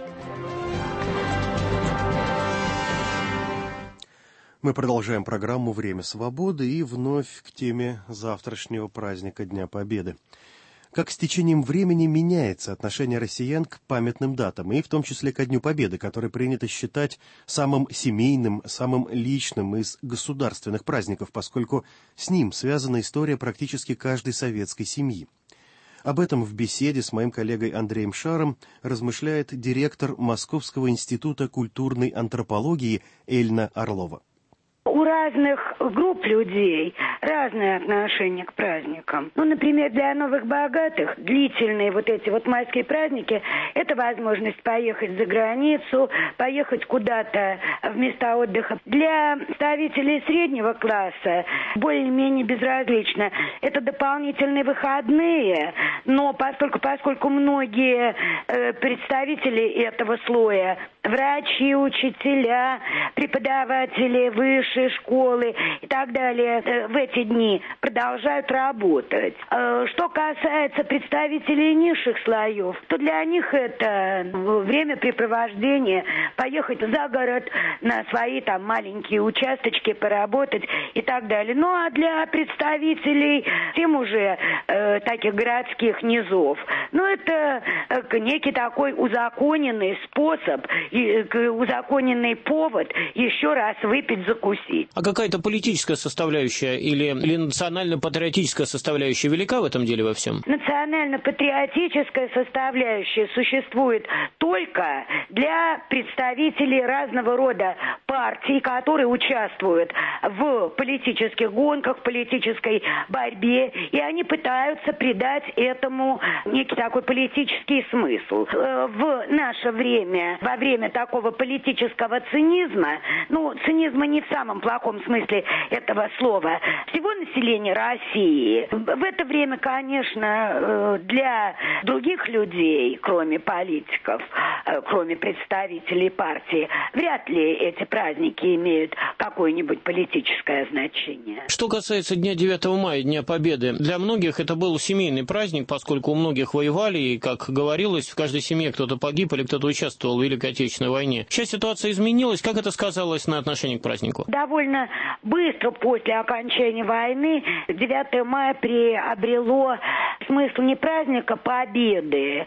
Мы продолжаем программу «Время свободы» и вновь к теме завтрашнего праздника Дня Победы. Как с течением времени меняется отношение россиян к памятным датам, и в том числе ко Дню Победы, который принято считать самым семейным, самым личным из государственных праздников, поскольку с ним связана история практически каждой советской семьи. Об этом в беседе с моим коллегой Андреем Шаром размышляет директор Московского института культурной антропологии Эльна Орлова. У разных групп людей разное отношение к праздникам. Ну, например, для новых богатых длительные вот эти вот майские праздники – это возможность поехать за границу, поехать куда-то в места отдыха. Для представителей среднего класса более-менее безразлично. Это дополнительные выходные, но поскольку, поскольку многие э, представители этого слоя – врачи, учителя, преподаватели высшей школы и так далее в эти дни продолжают работать. Что касается представителей низших слоев, то для них это времяпрепровождение, поехать за город на свои там маленькие участочки, поработать и так далее. Ну а для представителей тем уже э, таких городских низов, ну это э, некий такой узаконенный способ, и, э, узаконенный повод еще раз выпить, закусить. А какая-то политическая составляющая или, или национально-патриотическая составляющая велика в этом деле во всем? Национально-патриотическая составляющая существует только для представителей разного рода партий, которые участвуют в политических гонках, в политической борьбе, и они пытаются придать этому некий такой политический смысл. В наше время, во время такого политического цинизма, ну, цинизма не в самом плохом смысле этого слова, всего населения России, в это время, конечно, для других людей, кроме политиков, кроме представителей партии, вряд ли эти праздники имеют какое-нибудь политическое значение. Что касается Дня девятого мая, Дня Победы, для многих это был семейный праздник, поскольку у многих воевали, и, как говорилось, в каждой семье кто-то погиб или кто-то участвовал в Великой Отечественной войне. Сейчас ситуация изменилась. Как это сказалось на отношении к празднику? Довольно быстро после окончания войны девятое мая приобрело смысл не праздника Победы,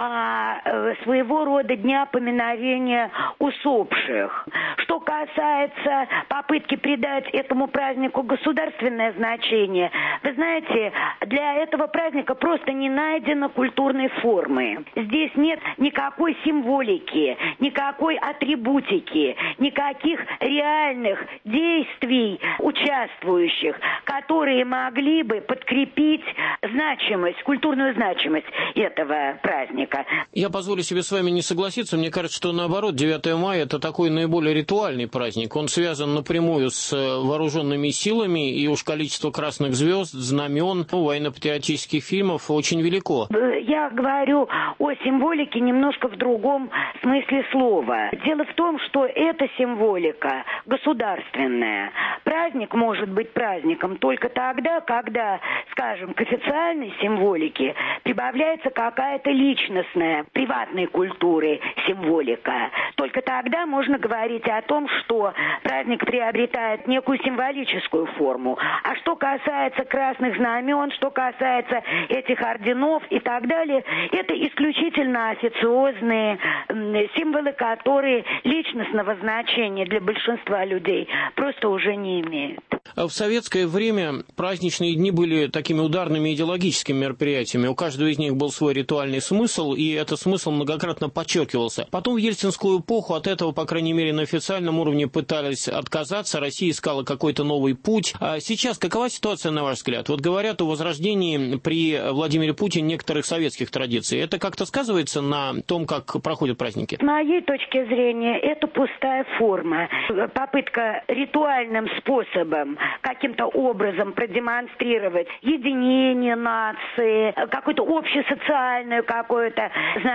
а своего рода дня поминовения усопших. Что касается попытки придать этому празднику государственное значение, вы знаете, для этого праздника просто не найдено культурной формы. Здесь нет никакой символики, никакой атрибутики, никаких реальных действий участвующих, которые могли бы подкрепить значимость, культурную значимость этого праздника. Я позволю себе с вами не согласиться. Мне кажется, что наоборот, девятое мая – это такой наиболее ритуальный праздник. Он связан напрямую с вооруженными силами, и уж количество красных звезд, знамен, ну, военно-патриотических фильмов очень велико. Я говорю о символике немножко в другом смысле слова. Дело в том, что эта символика государственная. Праздник может быть праздником только тогда, когда, скажем, к официальной символике прибавляется какая-то личностная, приватной культуры символика. Только тогда можно говорить о том, что праздник приобретает некую символическую форму. А что касается красных знамен, что касается этих орденов и так далее, это исключительно официозные символы, которые личностного значения для большинства людей просто уже не имеют. В советское время праздничные дни были такими ударными идеологическими мероприятиями. У каждого из них был свой ритуальный смысл, и этот смысл многократно подчеркивался. Потом в ельцинскую эпоху от этого, по крайней мере, на официальном уровне пытались отказаться. Россия искала какой-то новый путь. А сейчас какова ситуация, на ваш взгляд? Вот говорят о возрождении при Владимире Путине некоторых советских традиций. Это как-то сказывается на том, как проходят праздники? С моей точки зрения, это пустая форма. Попытка ритуальным способом каким-то образом продемонстрировать единение нации, какое-то общесоциальное какое-то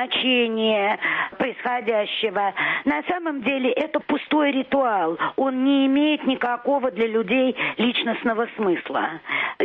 значение происходящего. На самом деле это пустой ритуал. Он не имеет никакого для людей личностного смысла.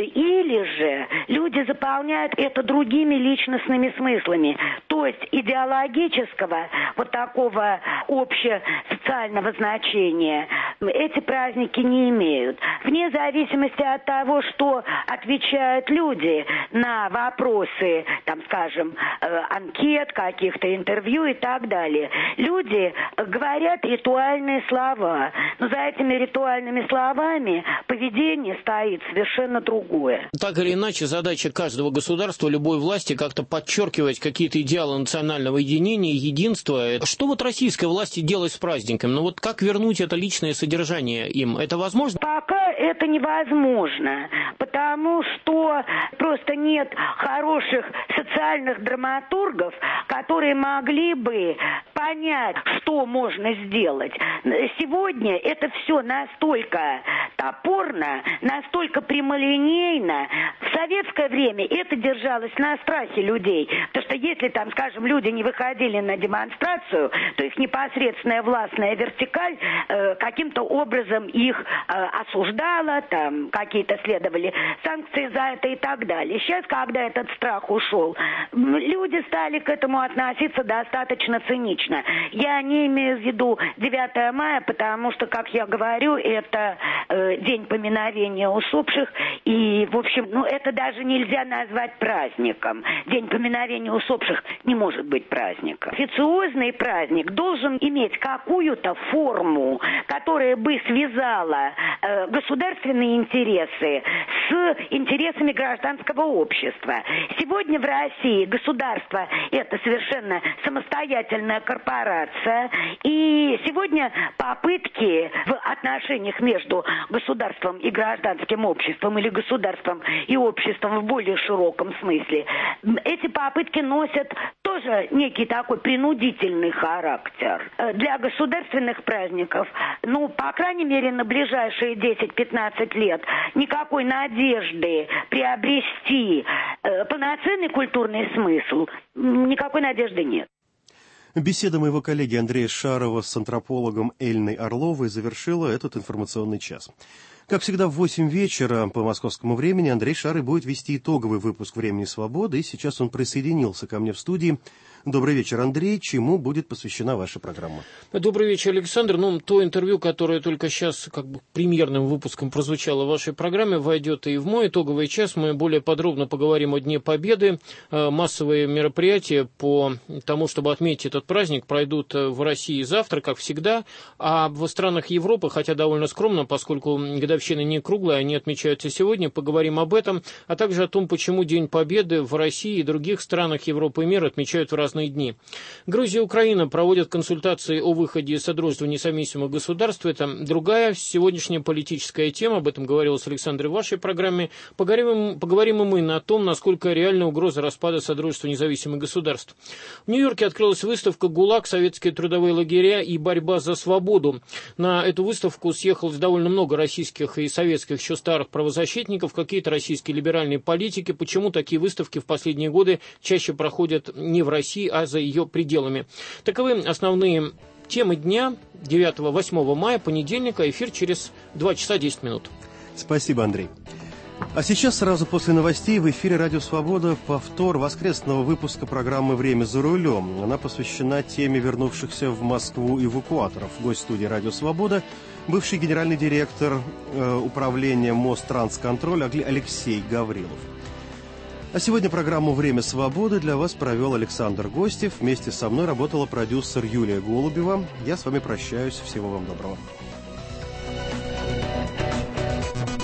Или же люди заполняют это другими личностными смыслами. То есть идеологического, вот такого общесоциального значения эти праздники не имеют. Вне зависимости от того, что отвечают люди на вопросы, там, скажем, анкет, каких-то интервью и так далее. Люди говорят ритуальные слова, но за этими ритуальными словами поведение стоит совершенно другое. Так или иначе, задача каждого государства, любой власти как-то подчеркивать какие-то идеалы национального единения, единства. Что вот российской власти делать с праздниками? Ну вот как вернуть это личное содержание им? Это возможно? Пока это невозможно, потому что просто нет хороших социальных драматургов, которые могли бы понять, что можно сделать. Сегодня это все настолько топорно, настолько прямолинейно. В советское время это держалось на страхе людей. Потому что если там, скажем, люди не выходили на демонстрацию, то их непосредственная властная вертикаль э, каким-то образом их э, осуждала, там какие-то следовали санкции за это и так далее. Сейчас, когда этот страх ушел, люди стали к этому относиться достаточно цинично. Я не имею в виду девятое мая, потому что, как я говорю, это э, день поминовения усопших, и, в общем, ну, это даже нельзя назвать праздником. День поминовения усопших не может быть праздником. Официозный праздник должен иметь какую-то форму, которая бы связала э, государственные интересы с интересами гражданского общества. Сегодня в России государство – это совершенно самостоятельная корпорация, и сегодня попытки в отношениях между государством и гражданским обществом или государством и обществом в более широком смысле, эти попытки носят тоже некий такой принудительный характер. Для государственных праздников, ну, по крайней мере, на ближайшие десять-пятнадцать лет никакой надежды приобрести э, полноценный культурный смысл, никакой надежды нет. Беседа моего коллеги Андрея Шарова с антропологом Эльной Орловой завершила этот информационный час. Как всегда, в восемь вечера по московскому времени Андрей Шарый будет вести итоговый выпуск «Времени свободы», и сейчас он присоединился ко мне в студии. Добрый вечер, Андрей. Чему будет посвящена ваша программа? Добрый вечер, Александр. Ну, то интервью, которое только сейчас как бы премьерным выпуском прозвучало в вашей программе, войдет и в мой итоговый час. Мы более подробно поговорим о Дне Победы. Массовые мероприятия по тому, чтобы отметить этот праздник, пройдут в России завтра, как всегда. А в странах Европы, хотя довольно скромно, поскольку годовщина не круглая, они отмечаются сегодня, поговорим об этом, а также о том, почему День Победы в России и других странах Европы и мира отмечают в разные дни. Грузия и Украина проводят консультации о выходе из Содружества независимых государств. Это другая сегодняшняя политическая тема, об этом говорилось, Александр, в вашей программе. Поговорим, поговорим и мы на том, насколько реальна угроза распада Содружества независимых государств. В Нью-Йорке открылась выставка «ГУЛАГ. Советские трудовые лагеря и борьба за свободу». На эту выставку съехалось довольно много российских и советских еще старых правозащитников, какие-то российские либеральные политики. Почему такие выставки в последние годы чаще проходят не в России, а за ее пределами? Таковы основные темы дня девятого-восьмого мая, понедельника. Эфир через два часа десять минут. Спасибо, Андрей. А сейчас, сразу после новостей, в эфире «Радио Свобода» повтор воскресного выпуска программы «Время за рулем». Она посвящена теме вернувшихся в Москву эвакуаторов. Гость студии «Радио Свобода» – бывший генеральный директор э, управления Мостранссконтроль Алексей Гаврилов. А сегодня программу «Время свободы» для вас провел Александр Гостев. Вместе со мной работала продюсер Юлия Голубева. Я с вами прощаюсь. Всего вам доброго.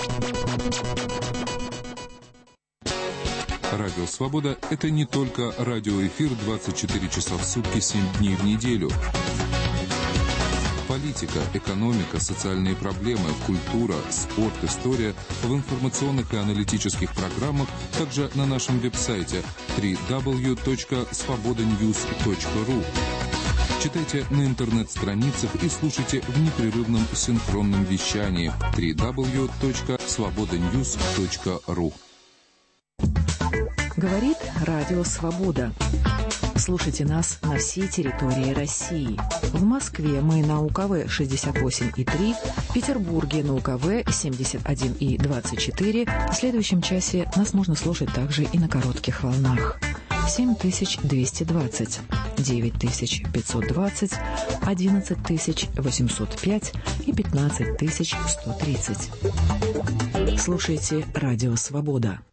Радио Свобода – это не только радиоэфир двадцать четыре часа в сутки, семь дней в неделю. Политика, экономика, социальные проблемы, культура, спорт, история в информационных и аналитических программах, также на нашем веб-сайте дабл ю дабл ю дабл ю точка свобода ньюс точка ру. Читайте на интернет-страницах и слушайте в непрерывном синхронном вещании дабл ю дабл ю дабл ю точка свобода ньюс точка ру. Говорит Радио Свобода. Слушайте нас на всей территории России. В Москве мы на УКВ шестьдесят восемь и три, в Петербурге на УКВ семьдесят один и двадцать четыре. В следующем часе нас можно слушать также и на коротких волнах. семь тысяч двести двадцать, девять тысяч пятьсот двадцать, одиннадцать тысяч восемьсот пять и пятнадцать тысяч сто тридцать. Слушайте Радио Свобода.